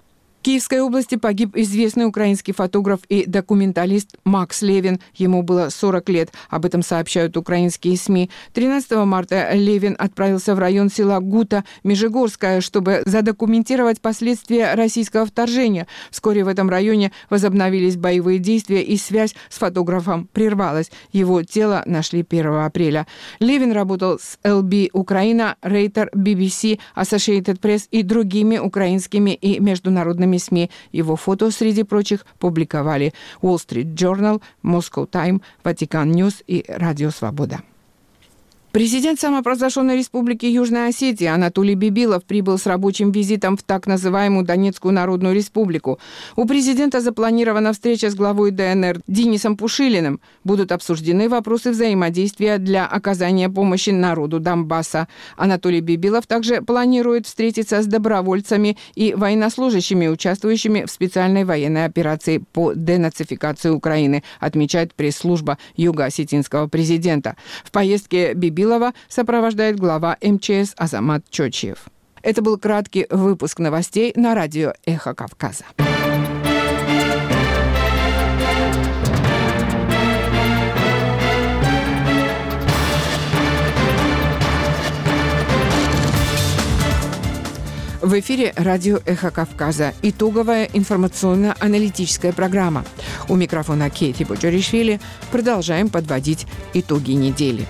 Киевской области погиб известный украинский фотограф и документалист Макс Левин. Ему было сорок лет. Об этом сообщают украинские СМИ. тринадцатого марта Левин отправился в район села Гута, Межигорская, чтобы задокументировать последствия российского вторжения. Вскоре в этом районе возобновились боевые действия, и связь с фотографом прервалась. Его тело нашли первого апреля. Левин работал с эл би Украина, Рейтер, би би си, Associated Press и другими украинскими и международными СМИ. Его фото, среди прочих, публиковали Wall Street Journal, Moscow Time, Vatican News и Радио Свобода. Президент самопровозглашенной республики Южная Осетия Анатолий Бибилов прибыл с рабочим визитом в так называемую Донецкую Народную Республику. У президента запланирована встреча с главой дэ эн эр Денисом Пушилиным. Будут обсуждены вопросы взаимодействия для оказания помощи народу Донбасса. Анатолий Бибилов также планирует встретиться с добровольцами и военнослужащими, участвующими в специальной военной операции по денацификации Украины, отмечает пресс-служба юго-осетинского президента. В поездке Бибилов сопровождает глава эм че эс Азамат Чочиев. Это был краткий выпуск новостей на радио «Эхо Кавказа». В эфире радио «Эхо Кавказа». Итоговая информационно-аналитическая программа. У микрофона Кейти Боджоришвили. Продолжаем подводить итоги недели.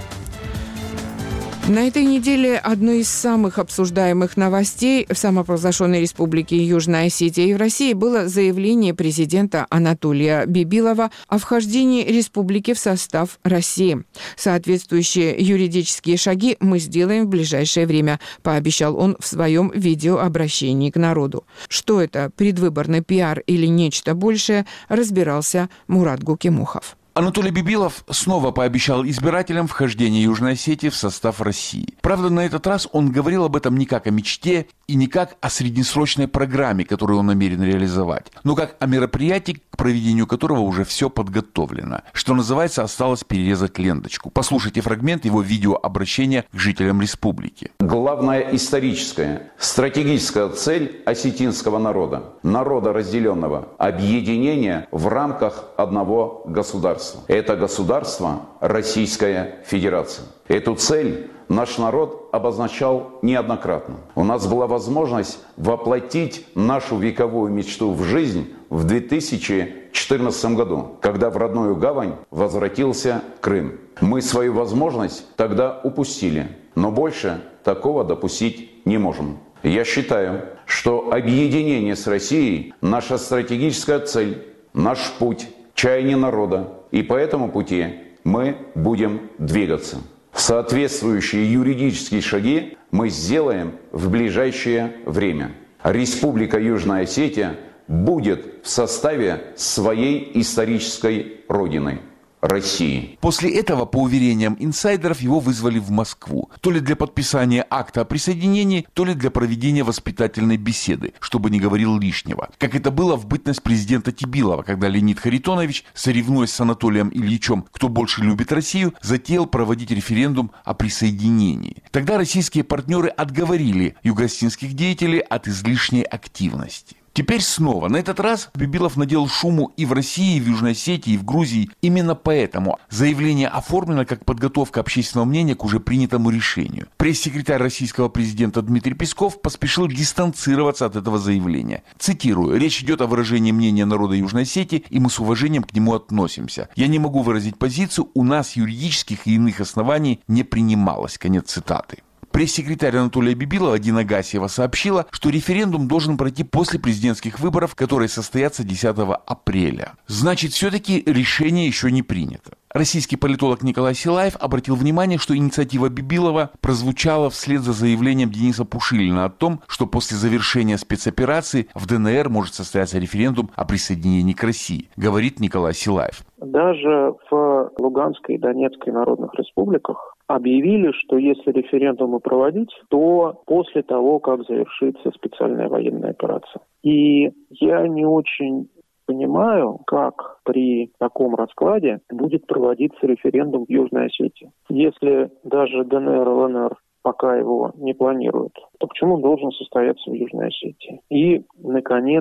На этой неделе одной из самых обсуждаемых новостей в самопровозглашенной республике Южная Осетия и в России было заявление президента Анатолия Бибилова о вхождении республики в состав России. Соответствующие юридические шаги мы сделаем в ближайшее время, пообещал он в своем видеообращении к народу. Что это, предвыборный пиар или нечто большее, разбирался Мурат Гукимухов. Анатолий Бибилов снова пообещал избирателям вхождение Южной Осетии в состав России. Правда, на этот раз он говорил об этом не как о мечте и не как о среднесрочной программе, которую он намерен реализовать, но как о мероприятии, к проведению которого уже все подготовлено. Что называется, осталось перерезать ленточку. Послушайте фрагмент его видеообращения к жителям республики. Главная историческая, стратегическая цель осетинского народа, народа разделенного, объединение в рамках одного государства. Это государство Российская Федерация. Эту цель наш народ обозначал неоднократно. У нас была возможность воплотить нашу вековую мечту в жизнь в две тысячи четырнадцатом году, когда в родную гавань возвратился Крым. Мы свою возможность тогда упустили, но больше такого допустить не можем. Я считаю, что объединение с Россией – наша стратегическая цель, наш путь, чаяние народа. И по этому пути мы будем двигаться. Соответствующие юридические шаги мы сделаем в ближайшее время. Республика Южная Осетия будет в составе своей исторической родины – России. После этого, по уверениям инсайдеров, его вызвали в Москву. То ли для подписания акта о присоединении, то ли для проведения воспитательной беседы, чтобы не говорил лишнего. Как это было в бытность президента Тибилова, когда Леонид Харитонович, соревнуясь с Анатолием Ильичем, кто больше любит Россию, затеял проводить референдум о присоединении. Тогда российские партнеры отговорили югоосетинских деятелей от излишней активности. Теперь снова. На этот раз Бибилов наделал шуму и в России, и в Южной Осетии, и в Грузии. Именно поэтому заявление оформлено как подготовка общественного мнения к уже принятому решению. Пресс-секретарь российского президента Дмитрий Песков поспешил дистанцироваться от этого заявления. Цитирую. «Речь идет о выражении мнения народа Южной Осетии, и мы с уважением к нему относимся. Я не могу выразить позицию, у нас юридических и иных оснований не принималось». Конец цитаты. Пресс-секретарь Анатолия Бибилова Дина Гасиева сообщила, что референдум должен пройти после президентских выборов, которые состоятся десятого апреля. Значит, все-таки решение еще не принято. Российский политолог Николай Силаев обратил внимание, что инициатива Бибилова прозвучала вслед за заявлением Дениса Пушилина о том, что после завершения спецоперации в дэ эн эр может состояться референдум о присоединении к России, говорит Николай Силаев. Даже в Луганской и Донецкой народных республиках объявили, что если референдумы проводить, то после того, как завершится специальная военная операция. И я не очень понимаю, как при таком раскладе будет проводиться референдум в Южной Осетии. Если даже дэ эн эр, эл эн эр пока его не планируют, то почему он должен состояться в Южной Осетии? И, наконец,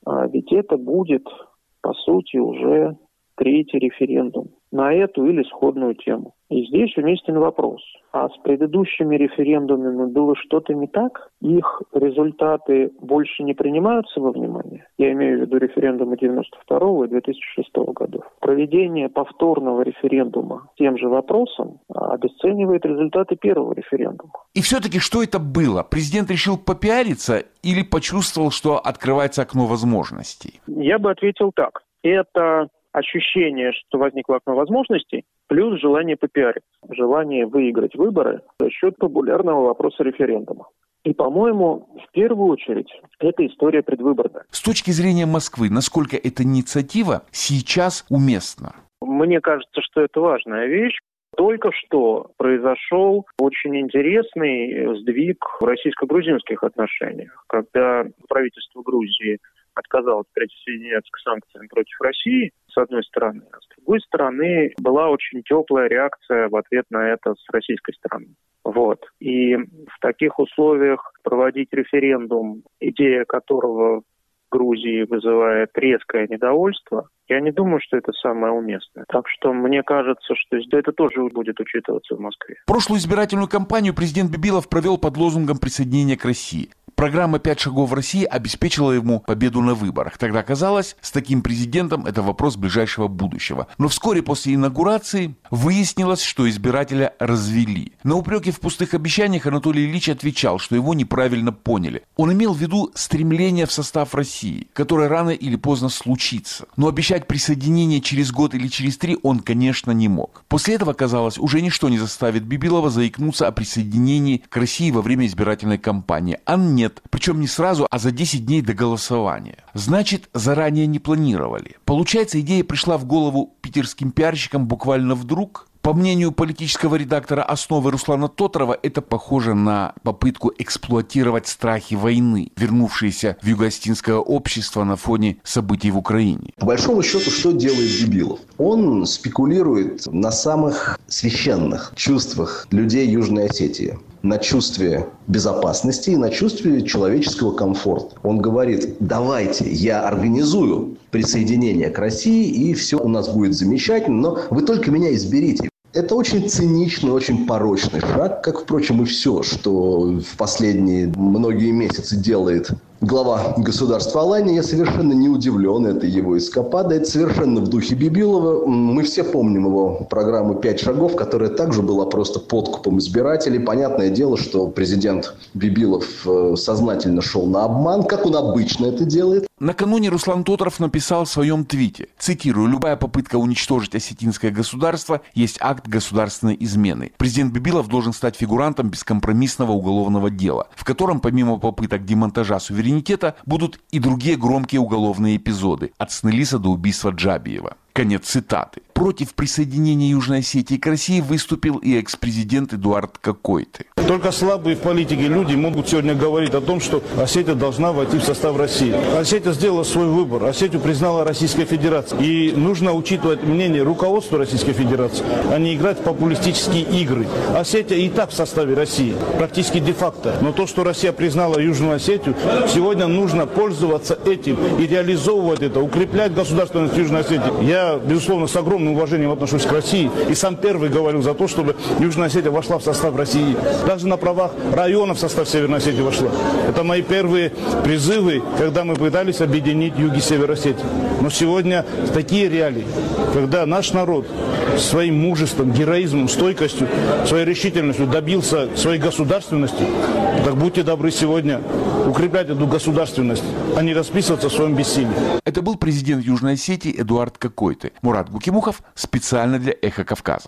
А ведь это будет, по сути, уже третий референдум на эту или сходную тему. И здесь уместен вопрос. А с предыдущими референдумами было что-то не так? Их результаты больше не принимаются во внимание? Я имею в виду референдумы девяносто второго и две тысячи шестого годов. Проведение повторного референдума тем же вопросом обесценивает результаты первого референдума. И все-таки что это было? Президент решил попиариться или почувствовал, что открывается окно возможностей? Я бы ответил так. Это ощущение, что возникло окно возможностей, плюс желание попиариться, желание выиграть выборы за счет популярного вопроса референдума. И, по-моему, в первую очередь, это история предвыборная. С точки зрения Москвы, насколько эта инициатива сейчас уместна? Мне кажется, что это важная вещь. Только что произошел очень интересный сдвиг в российско-грузинских отношениях, когда правительство Грузии отказалось присоединяться к санкциям против России, с одной стороны, а с другой стороны была очень теплая реакция в ответ на это с российской стороны. Вот. И в таких условиях проводить референдум, идея которого в Грузии вызывает резкое недовольство, я не думаю, что это самое уместное. Так что мне кажется, что это тоже будет учитываться в Москве. Прошлую избирательную кампанию президент Бибилов провел под лозунгом присоединения к России. Программа «Пять шагов в России» обеспечила ему победу на выборах. Тогда казалось, с таким президентом это вопрос ближайшего будущего. Но вскоре после инаугурации выяснилось, что избирателя развели. На упреки в пустых обещаниях Анатолий Ильич отвечал, что его неправильно поняли. Он имел в виду стремление в состав России, которое рано или поздно случится. Но обещать присоединение через год или через три он, конечно, не мог. После этого, казалось, уже ничто не заставит Бибилова заикнуться о присоединении к России во время избирательной кампании. А нет. Причем не сразу, а за десять дней до голосования. Значит, заранее не планировали. Получается, идея пришла в голову питерским пиарщикам буквально вдруг? По мнению политического редактора «Основы» Руслана Тоторова, это похоже на попытку эксплуатировать страхи войны, вернувшиеся в юго-остинское общество на фоне событий в Украине. По большому счету, что делает Бибилов? Он спекулирует на самых священных чувствах людей Южной Осетии. На чувстве безопасности и на чувстве человеческого комфорта. Он говорит: давайте я организую присоединение к России, и все у нас будет замечательно, но вы только меня изберите. Это очень циничный, очень порочный шаг, как, впрочем, и все, что в последние многие месяцы делает глава государства Алания. Я совершенно не удивлен этой его эскападой. Это совершенно в духе Бибилова. Мы все помним его программу «Пять шагов», которая также была просто подкупом избирателей. Понятное дело, что президент Бибилов сознательно шел на обман, как он обычно это делает. Накануне Руслан Тоторов написал в своем твите, цитирую: «Любая попытка уничтожить осетинское государство есть акт государственной измены. Президент Бибилов должен стать фигурантом бескомпромиссного уголовного дела, в котором помимо попыток демонтажа суверенитета будут и другие громкие уголовные эпизоды, от Снелиса до убийства Джабиева». Конец цитаты. Против присоединения Южной Осетии к России выступил и экс-президент Эдуард Кокойты. Только слабые в политике люди могут сегодня говорить о том, что Осетия должна войти в состав России. Осетия сделала свой выбор. Осетию признала Российская Федерация. И нужно учитывать мнение руководства Российской Федерации, а не играть в популистические игры. Осетия и так в составе России, практически де-факто. Но то, что Россия признала Южную Осетию, сегодня нужно пользоваться этим и реализовывать это, укреплять государственность Южной Осетии. Я, безусловно, с огромным уважением отношусь к России и сам первый говорю за то, чтобы Южная Осетия вошла в состав России. Даже на правах района в состав Северной Осетии вошла. Это мои первые призывы, когда мы пытались объединить юг и север Осетии. Но сегодня такие реалии, когда наш народ своим мужеством, героизмом, стойкостью, своей решительностью добился своей государственности, так будьте добры сегодня укреплять эту государственность, а не расписываться в своем бессилии. Это был президент Южной Осетии Эдуард Кокойты. Мурат Гукимухов специально для «Эхо Кавказа».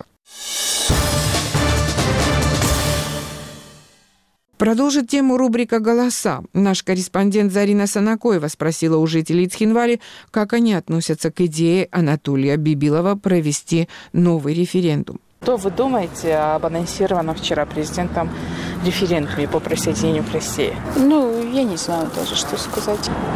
Продолжит тему рубрика «Голоса». Наш корреспондент Зарина Санакоева спросила у жителей Цхинвали, как они относятся к идее Анатолия Бибилова провести новый референдум. Что вы думаете об анонсированном вчера президентом референдуме по присоединению к России? Ну, я не знаю даже, что сказать.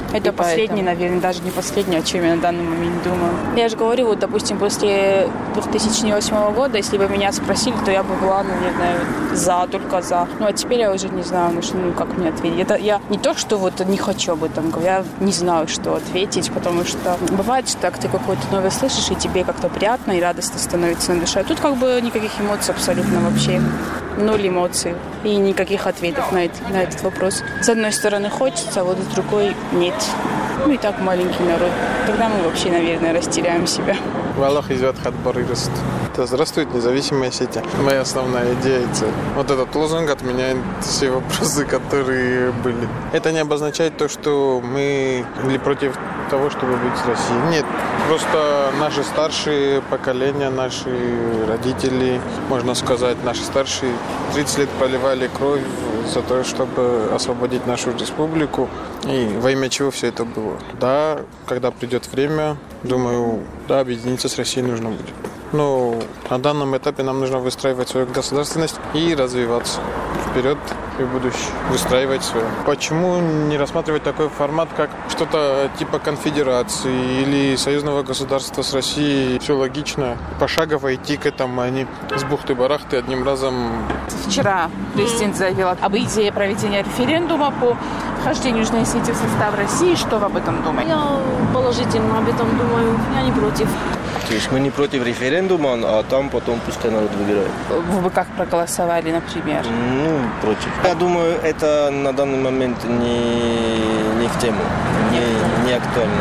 Это И последний, поэтому... наверное, даже не последний, о чем я на данный момент думаю. Я же говорю, вот, допустим, после две тысячи восьмого года, если бы меня спросили, то я бы была, наверное, за, только за. Ну, а теперь я уже не знаю, ну, что, ну как мне ответить. Это я не то, что вот не хочу об этом говорить, я не знаю, что ответить, потому что бывает, что так ты какое-то новое слышишь, и тебе как-то приятно и радостно становится на душе. А тут как бы никаких эмоций абсолютно вообще. Ноль эмоций и никаких ответов на, это, на этот вопрос. С одной стороны хочется, а вот с другой нет. Ну и так маленький народ. Тогда мы вообще, наверное, растеряем себя. Валах идет отбор и рост. Это здравствует независимая Осетия. Моя основная идея – это вот этот лозунг отменяет все вопросы, которые были. Это не обозначает то, что мы или против того, чтобы быть с Россией. Нет, просто наши старшие поколения, наши родители, можно сказать, наши старшие тридцать лет проливали кровь за то, чтобы освободить нашу республику. И во имя чего все это было. Да, когда придет время, думаю, да, объединиться с Россией нужно будет. Но на данном этапе нам нужно выстраивать свою государственность и развиваться вперед и в будущее, выстраивать свое. Почему не рассматривать такой формат, как что-то типа конфедерации или союзного государства с Россией? Все логично. Пошагово идти к этому, а не с бухты-барахты одним разом. Вчера президент заявил об идее проведения референдума по вхождению Южной Осетии в состав России. Что вы об этом думаете? Я положительно об этом думаю. Я не против. То есть мы не против референдума, а там потом пускай народ выбирает. Вы бы как проголосовали, например? Ну, против. Я думаю, это на данный момент не, не в тему, не, не актуально.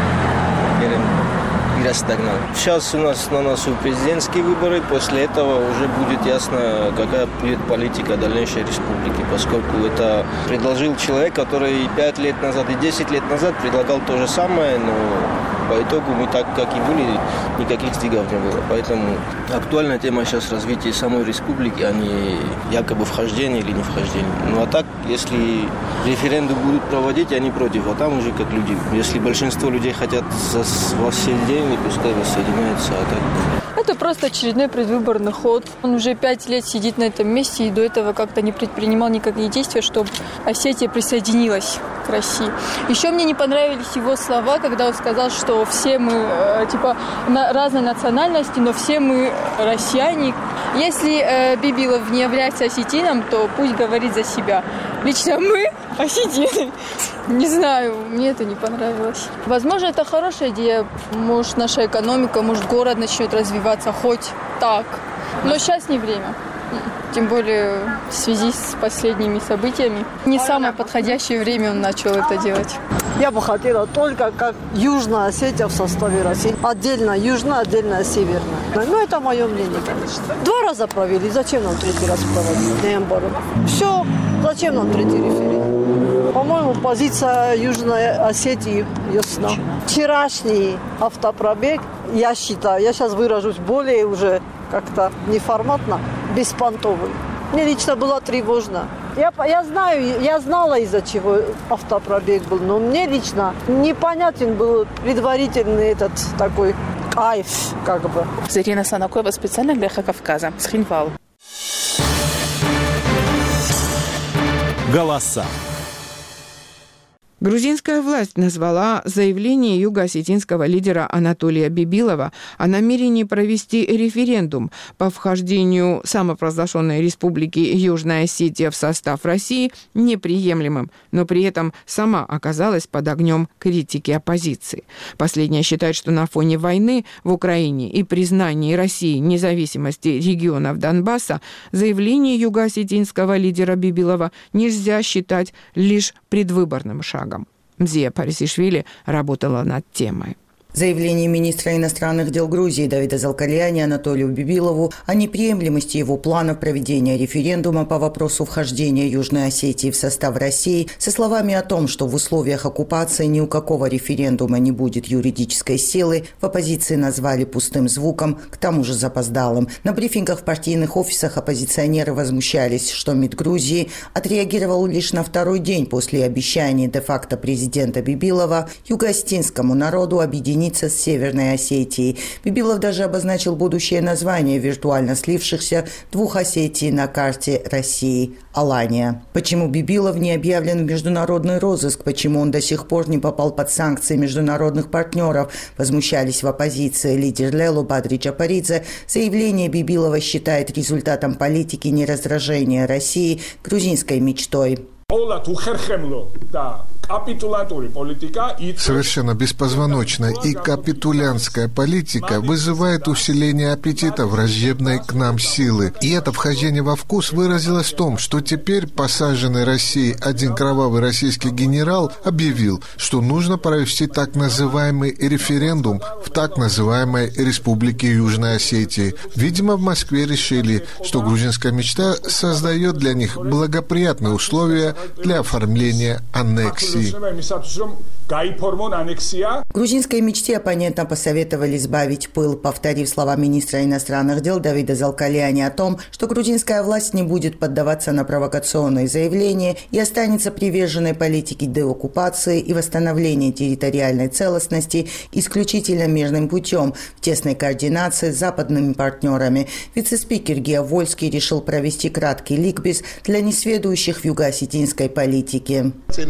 Догнал. Сейчас у нас на носу президентские выборы, после этого уже будет ясно, какая будет политика дальнейшей республики, поскольку это предложил человек, который пять лет назад и десять лет назад предлагал то же самое, но по итогу мы так, как и были, никаких сдвигов не было. Поэтому актуальная тема сейчас развития самой республики, а не якобы вхождение или не вхождение. Ну а так, если референдум будут проводить, они против, а там уже как люди. Если большинство людей хотят воссоединения, пускай воссоединяются, а так... Это просто очередной предвыборный ход. Он уже пять лет сидит на этом месте и до этого как-то не предпринимал никаких действий, чтобы Осетия присоединилась к России. Еще мне не понравились его слова, когда он сказал, что все мы, типа, на разной национальности, но все мы россияне. Если э, Бибилов не является осетином, то пусть говорит за себя. Лично мы осетины. Не знаю, мне это не понравилось. Возможно, это хорошая идея. Может, наша экономика, может, город начнет развиваться хоть так. Но сейчас не время. Тем более в связи с последними событиями. Не самое подходящее время он начал это делать. Я бы хотела только как Южная Осетия в составе России. Отдельно южная, отдельно северная. Ну, это мое мнение, конечно. Два раза провели. Зачем нам третий раз проводить? Наоборот. Все. Зачем нам третий референдум? По-моему, позиция Южной Осетии ясна. Вчерашний автопробег, я считаю, я сейчас выражусь более уже как-то неформатно, беспонтовый. Мне лично было тревожно. Я, я знаю, я знала, из-за чего автопробег был, но мне лично непонятен был предварительный этот такой кайф, как бы. Зарина Санакова специально для Эхо Кавказа с Хинвал. Голоса. Грузинская власть назвала заявление юго-осетинского лидера Анатолия Бибилова о намерении провести референдум по вхождению самопровозглашенной республики Южная Осетия в состав России неприемлемым, но при этом сама оказалась под огнем критики оппозиции. Последняя считает, что на фоне войны в Украине и признания России независимости регионов Донбасса заявление юго-осетинского лидера Бибилова нельзя считать лишь предвыборным шагом. Мзия Парисишвили работала над темой. Заявление министра иностранных дел Грузии Давида Залкарьяни Анатолию Бибилову о неприемлемости его планов проведения референдума по вопросу вхождения Южной Осетии в состав России со словами о том, что в условиях оккупации ни у какого референдума не будет юридической силы, в оппозиции назвали пустым звуком, к тому же запоздалым. На брифингах в партийных офисах оппозиционеры возмущались, что МИД Грузии отреагировал лишь на второй день после обещаний де-факто президента Бибилова юго-осетинскому народу объединить присоединиться с Северной Осетией. Бибилов даже обозначил будущее название виртуально слившихся двух Осетий на карте России – Алания. Почему Бибилов не объявлен в международный розыск? Почему он до сих пор не попал под санкции международных партнеров? Возмущались в оппозиции. Лидер Лелу Бадри Джапаридзе заявление Бибилова считает результатом политики нераздражения России грузинской мечтой. Совершенно беспозвоночная и капитулянская политика вызывает усиление аппетита враждебной к нам силы. И это вхождение во вкус выразилось в том, что теперь посаженный Россией один кровавый российский генерал объявил, что нужно провести так называемый референдум в так называемой Республике Южной Осетии. Видимо, в Москве решили, что грузинская мечта создает для них благоприятные условия для оформления аннексии. Грузинской мечте оппонентам посоветовали сбавить пыл, повторив слова министра иностранных дел Давида Залкаляни о том, что грузинская власть не будет поддаваться на провокационные заявления и останется приверженной политике деоккупации и восстановления территориальной целостности исключительно мирным путем, в тесной координации с западными партнерами. Вице-спикер Гео Вольский решил провести краткий ликбез для несведущих в юго-осетинской политике.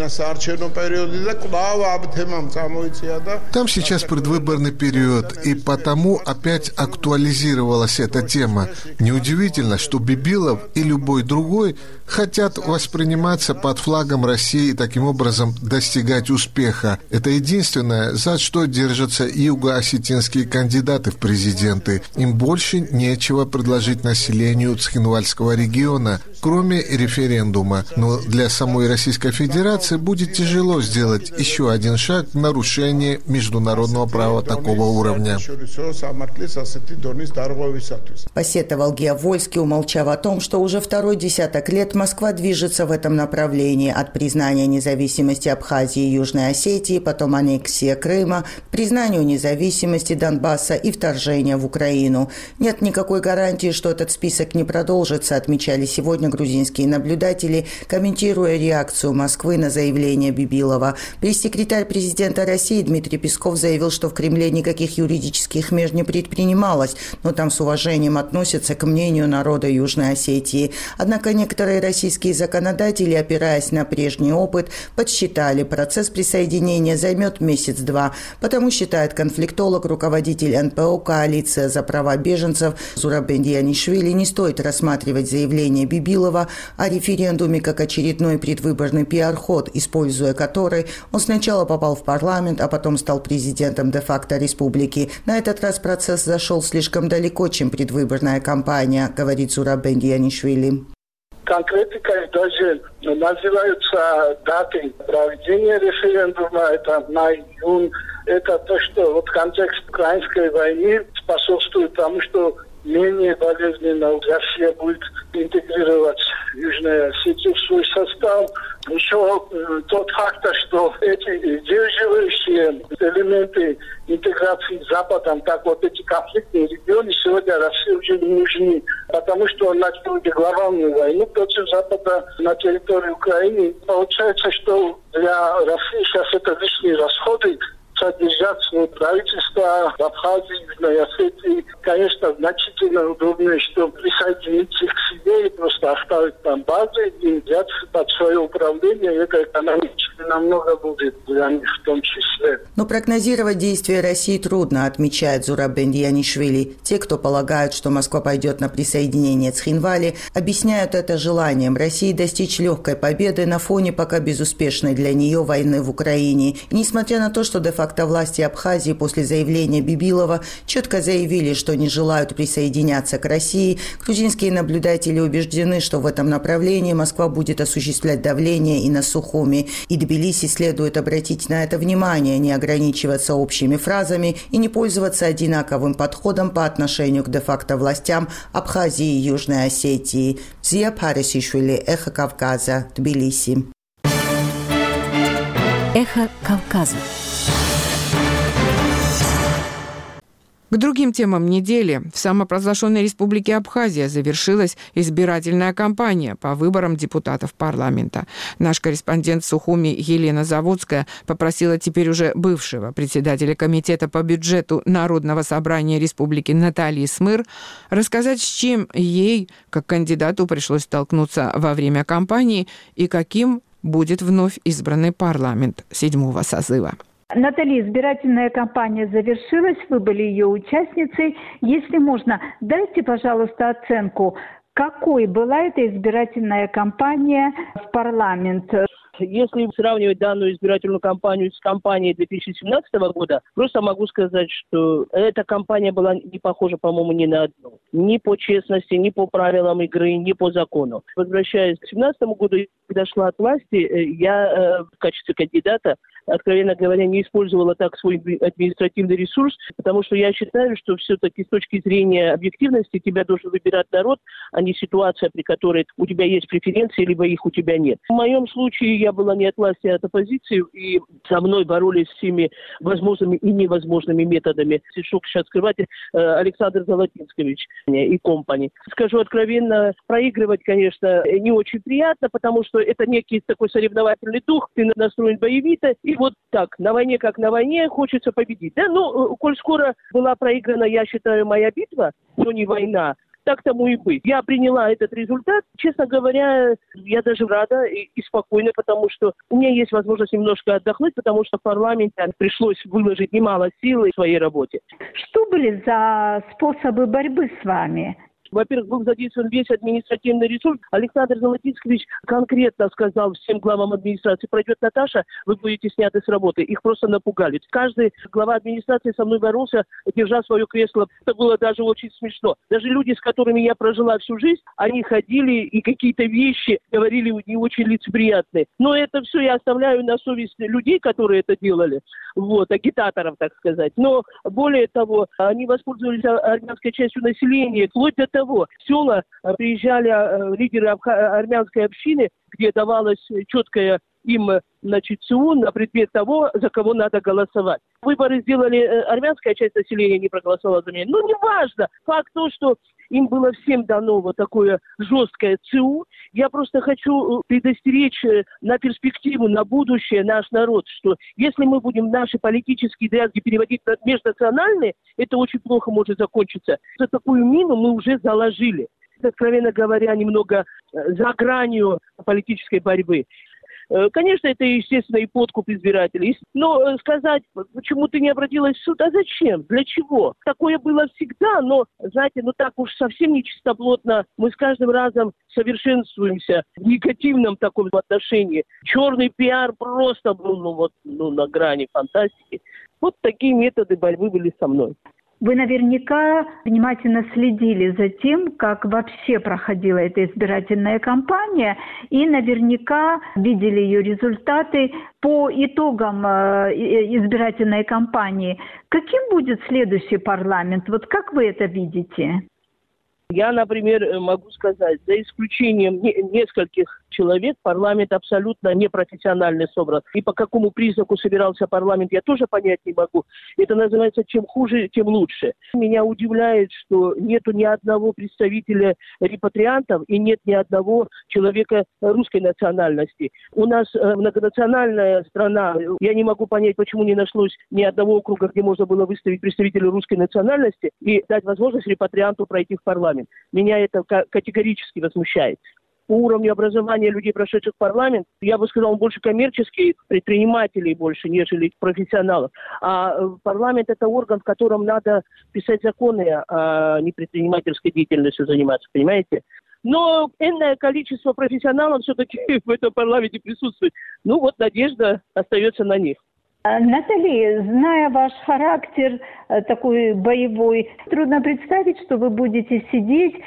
Там сейчас предвыборный период, и потому опять актуализировалась эта тема. Неудивительно, что Бибилов и любой другой хотят восприниматься под флагом России и таким образом достигать успеха. Это единственное, за что держатся юго-осетинские кандидаты в президенты. Им больше нечего предложить населению Цхинвальского региона, кроме референдума. Но для самой Российской Федерации будет тяжело сделать еще один шаг в нарушение международного права такого уровня. Посетовал Гео Вольский, умолчав о том, что уже второй десяток лет Москва движется в этом направлении от признания независимости Абхазии и Южной Осетии, потом аннексия Крыма, к признанию независимости Донбасса и вторжения в Украину. Нет никакой гарантии, что этот список не продолжится, отмечали сегодня грузинские наблюдатели, комментируя реакцию Москвы на заявление Бибилова. Пресс-секретарь президента России Дмитрий Песков заявил, что в Кремле никаких юридических мер не предпринималось, но там с уважением относятся к мнению народа Южной Осетии. Однако некоторые российские законодатели, опираясь на прежний опыт, подсчитали, процесс присоединения займет месяц-два. Потому, считает конфликтолог, руководитель эн пэ о «Коалиция за права беженцев» Зураб Ианишвили, не стоит рассматривать заявление Бибилова о референдуме как очередной предвыборный пиар-ход, используя который он сначала попал в парламент, а потом стал президентом де-факто республики. На этот раз процесс зашел слишком далеко, чем предвыборная кампания, говорит Зураб Ианишвили. Конкретикой даже называются даты проведения референдума, это май-июнь. Это то, что вот контекст украинской войны способствует тому, что менее болезненно Россия будет интегрировать Южную Осетию в свой состав. Еще э, тот факт, что эти сдерживающие элементы интеграции с Западом, как вот эти конфликтные регионы, сегодня России уже не нужны, потому что он начал глобальную войну против Запада на территории Украины. Получается, что для России сейчас это лишние расходы, содержать свое правительство в Абхазии, Южной Осетии, конечно, значительно удобнее, что присоединиться к себе и просто оставить там базы и взять под свое управление. Это экономически намного будет для них в том числе. Но прогнозировать действия России трудно, отмечает Зураб Ианишвили. Те, кто полагают, что Москва пойдет на присоединение Цхинвали, объясняют это желанием России достичь легкой победы на фоне пока безуспешной для нее войны в Украине. И несмотря на то, что де-факто власти Абхазии после заявления Бибилова четко заявили, что не желают присоединяться к России, грузинские наблюдатели убеждены, что в этом направлении Москва будет осуществлять давление и на Сухуми. И Тбилиси следует обратить на это внимание, не ограничиваться общими фразами и не пользоваться одинаковым подходом по отношению к де-факто властям Абхазии и Южной Осетии. Зия Парисишвили, Эхо Кавказа, Тбилиси. Эхо Кавказа. К другим темам недели. В самопровозглашенной республике Абхазия завершилась избирательная кампания по выборам депутатов парламента. Наш корреспондент в Сухуми Елена Заводская попросила теперь уже бывшего председателя комитета по бюджету Народного собрания республики Натальи Смыр рассказать, с чем ей, как кандидату, пришлось столкнуться во время кампании и каким будет вновь избранный парламент седьмого созыва. Наталья, избирательная кампания завершилась, вы были ее участницей. Если можно, дайте, пожалуйста, оценку, какой была эта избирательная кампания в парламент. Если сравнивать данную избирательную кампанию с кампанией две тысячи семнадцатого года, просто могу сказать, что эта кампания была не похожа, по-моему, ни на одну. Ни по честности, ни по правилам игры, ни по закону. Возвращаясь к две тысячи семнадцатому году, когда шла от власти, я в качестве кандидата, откровенно говоря, не использовала так свой административный ресурс, потому что я считаю, что все-таки с точки зрения объективности тебя должен выбирать народ, а не ситуация, при которой у тебя есть преференции, либо их у тебя нет. В моем случае я была не от власти, а от оппозиции, и со мной боролись всеми возможными и невозможными методами. Что сейчас скрывать, Александр Золотинскович и компани. Скажу откровенно, проигрывать, конечно, не очень приятно, потому что это некий такой соревновательный дух, ты настроен боевито, и вот так, на войне как на войне, хочется победить. Да, ну, коль скоро была проиграна, я считаю, моя битва, но не война, так тому и быть. Я приняла этот результат. Честно говоря, я даже рада и, и спокойна, потому что у меня есть возможность немножко отдохнуть, потому что в парламенте пришлось выложить немало сил в своей работе. Что были за способы борьбы с вами? Во-первых, был задействован весь административный ресурс. Александр Золотинскович конкретно сказал всем главам администрации: пройдет Наташа, вы будете сняты с работы. Их просто напугали. Каждый глава администрации со мной боролся, держа свое кресло. Это было даже очень смешно. Даже люди, с которыми я прожила всю жизнь, они ходили и какие-то вещи говорили не очень лицеприятные. Но это все я оставляю на совесть людей, которые это делали. Вот, агитаторов, так сказать. Но более того, они воспользовались армянской частью населения, вплоть до того, в села приезжали лидеры армянской общины, где давалось четкое им, значит, ЦУ на предмет того, за кого надо голосовать. Выборы сделали, армянская часть населения не проголосовала за меня. Ну, неважно. Факт то, что им было всем дано вот такое жесткое ЦУ. Я просто хочу предостеречь на перспективу, на будущее наш народ, что если мы будем наши политические дрязги переводить на межнациональные, это очень плохо может закончиться. За такую мину мы уже заложили. Откровенно говоря, немного за гранью политической борьбы. Конечно, это, естественно, и подкуп избирателей. Но сказать, почему ты не обратилась в суд, а зачем? Для чего? Такое было всегда, но, знаете, ну так уж совсем нечистоплотно. Мы с каждым разом совершенствуемся в негативном таком отношении. Черный пиар просто был, ну вот, ну, на грани фантастики. Вот такие методы борьбы были со мной. Вы наверняка внимательно следили за тем, как вообще проходила эта избирательная кампания, и наверняка видели ее результаты по итогам избирательной кампании. Каким будет следующий парламент? Вот как вы это видите? Я, например, могу сказать, за исключением нескольких человек, парламент абсолютно непрофессионально собран. И по какому признаку собирался парламент, я тоже понять не могу. Это называется, чем хуже, тем лучше. Меня удивляет, что нету ни одного представителя репатриантов и нет ни одного человека русской национальности. У нас многонациональная страна. Я не могу понять, почему не нашлось ни одного округа, где можно было выставить представителя русской национальности и дать возможность репатрианту пройти в парламент. Меня это категорически возмущает. По уровню образования людей, прошедших в парламент, я бы сказал, он больше коммерческий, предпринимателей больше, нежели профессионалов. А парламент – это орган, в котором надо писать законы, а не предпринимательской деятельностью заниматься, понимаете? Но энное количество профессионалов все-таки в этом парламенте присутствует. Ну вот надежда остается на них. Наталья, зная ваш характер такой боевой, трудно представить, что вы будете сидеть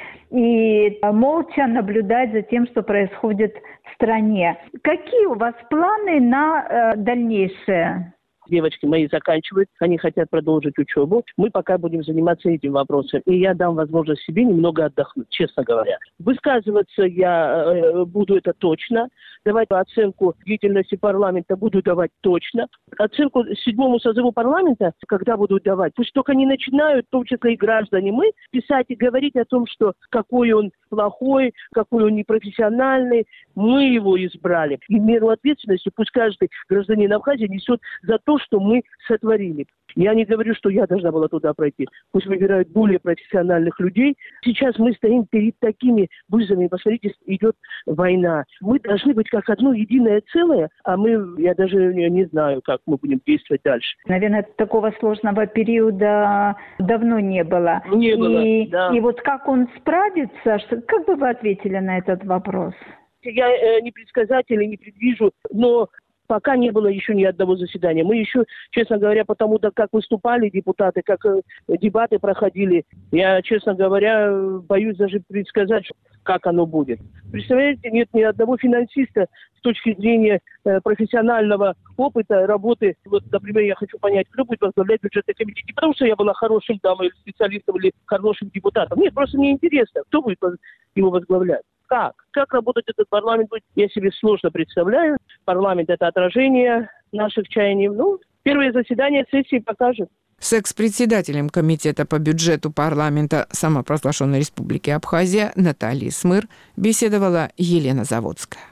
и молча наблюдать за тем, что происходит в стране. Какие у вас планы на дальнейшее? девочки мои заканчивают, они хотят продолжить учебу. Мы пока будем заниматься этим вопросом. И я дам возможность себе немного отдохнуть, честно говоря. Высказываться я э, буду это точно. Давать оценку деятельности парламента буду давать точно. Оценку седьмому созыву парламента, когда буду давать, пусть только не начинают, в том числе и граждане, мы писать и говорить о том, что какой он плохой, какой он непрофессиональный. Мы его избрали. И меру ответственности пусть каждый гражданин Абхазии несет за то, что мы сотворили. Я не говорю, что я должна была туда пройти. Пусть выбирают более профессиональных людей. Сейчас мы стоим перед такими вызовами. Посмотрите, идет война. Мы должны быть как одно единое целое, а мы, я даже не, не знаю, как мы будем действовать дальше. Наверное, такого сложного периода давно не было. Не и, было, да. И вот как он справится, что, как бы вы ответили на этот вопрос? Я э, не предсказатель и не предвижу, но пока не было еще ни одного заседания. Мы еще, честно говоря, потому как выступали депутаты, как э, дебаты проходили, я, честно говоря, боюсь даже предсказать, как оно будет. Представляете, нет ни одного финансиста с точки зрения э, профессионального опыта, работы. Вот, например, я хочу понять, кто будет возглавлять бюджетный комитет. Не потому что я была хорошим дамой или специалистом, или хорошим депутатом. Нет, просто мне интересно, кто будет его возглавлять. Как? Как работать этот парламент будет, я себе сложно представляю. Парламент – это отражение наших чаяний. Ну, первое заседание сессии покажет. С экс-председателем Комитета по бюджету парламента самопровозглашенной Республики Абхазия Натальей Смыр беседовала Елена Заводская.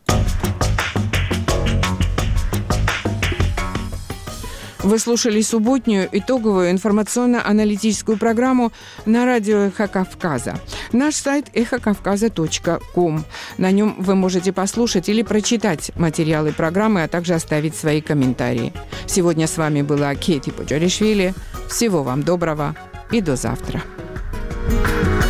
Вы слушали субботнюю итоговую информационно-аналитическую программу на радио «Эхо Кавказа». Наш сайт эхо кавказа точка ком. На нем вы можете послушать или прочитать материалы программы, а также оставить свои комментарии. Сегодня с вами была Кети Поджаришвили. Всего вам доброго и до завтра.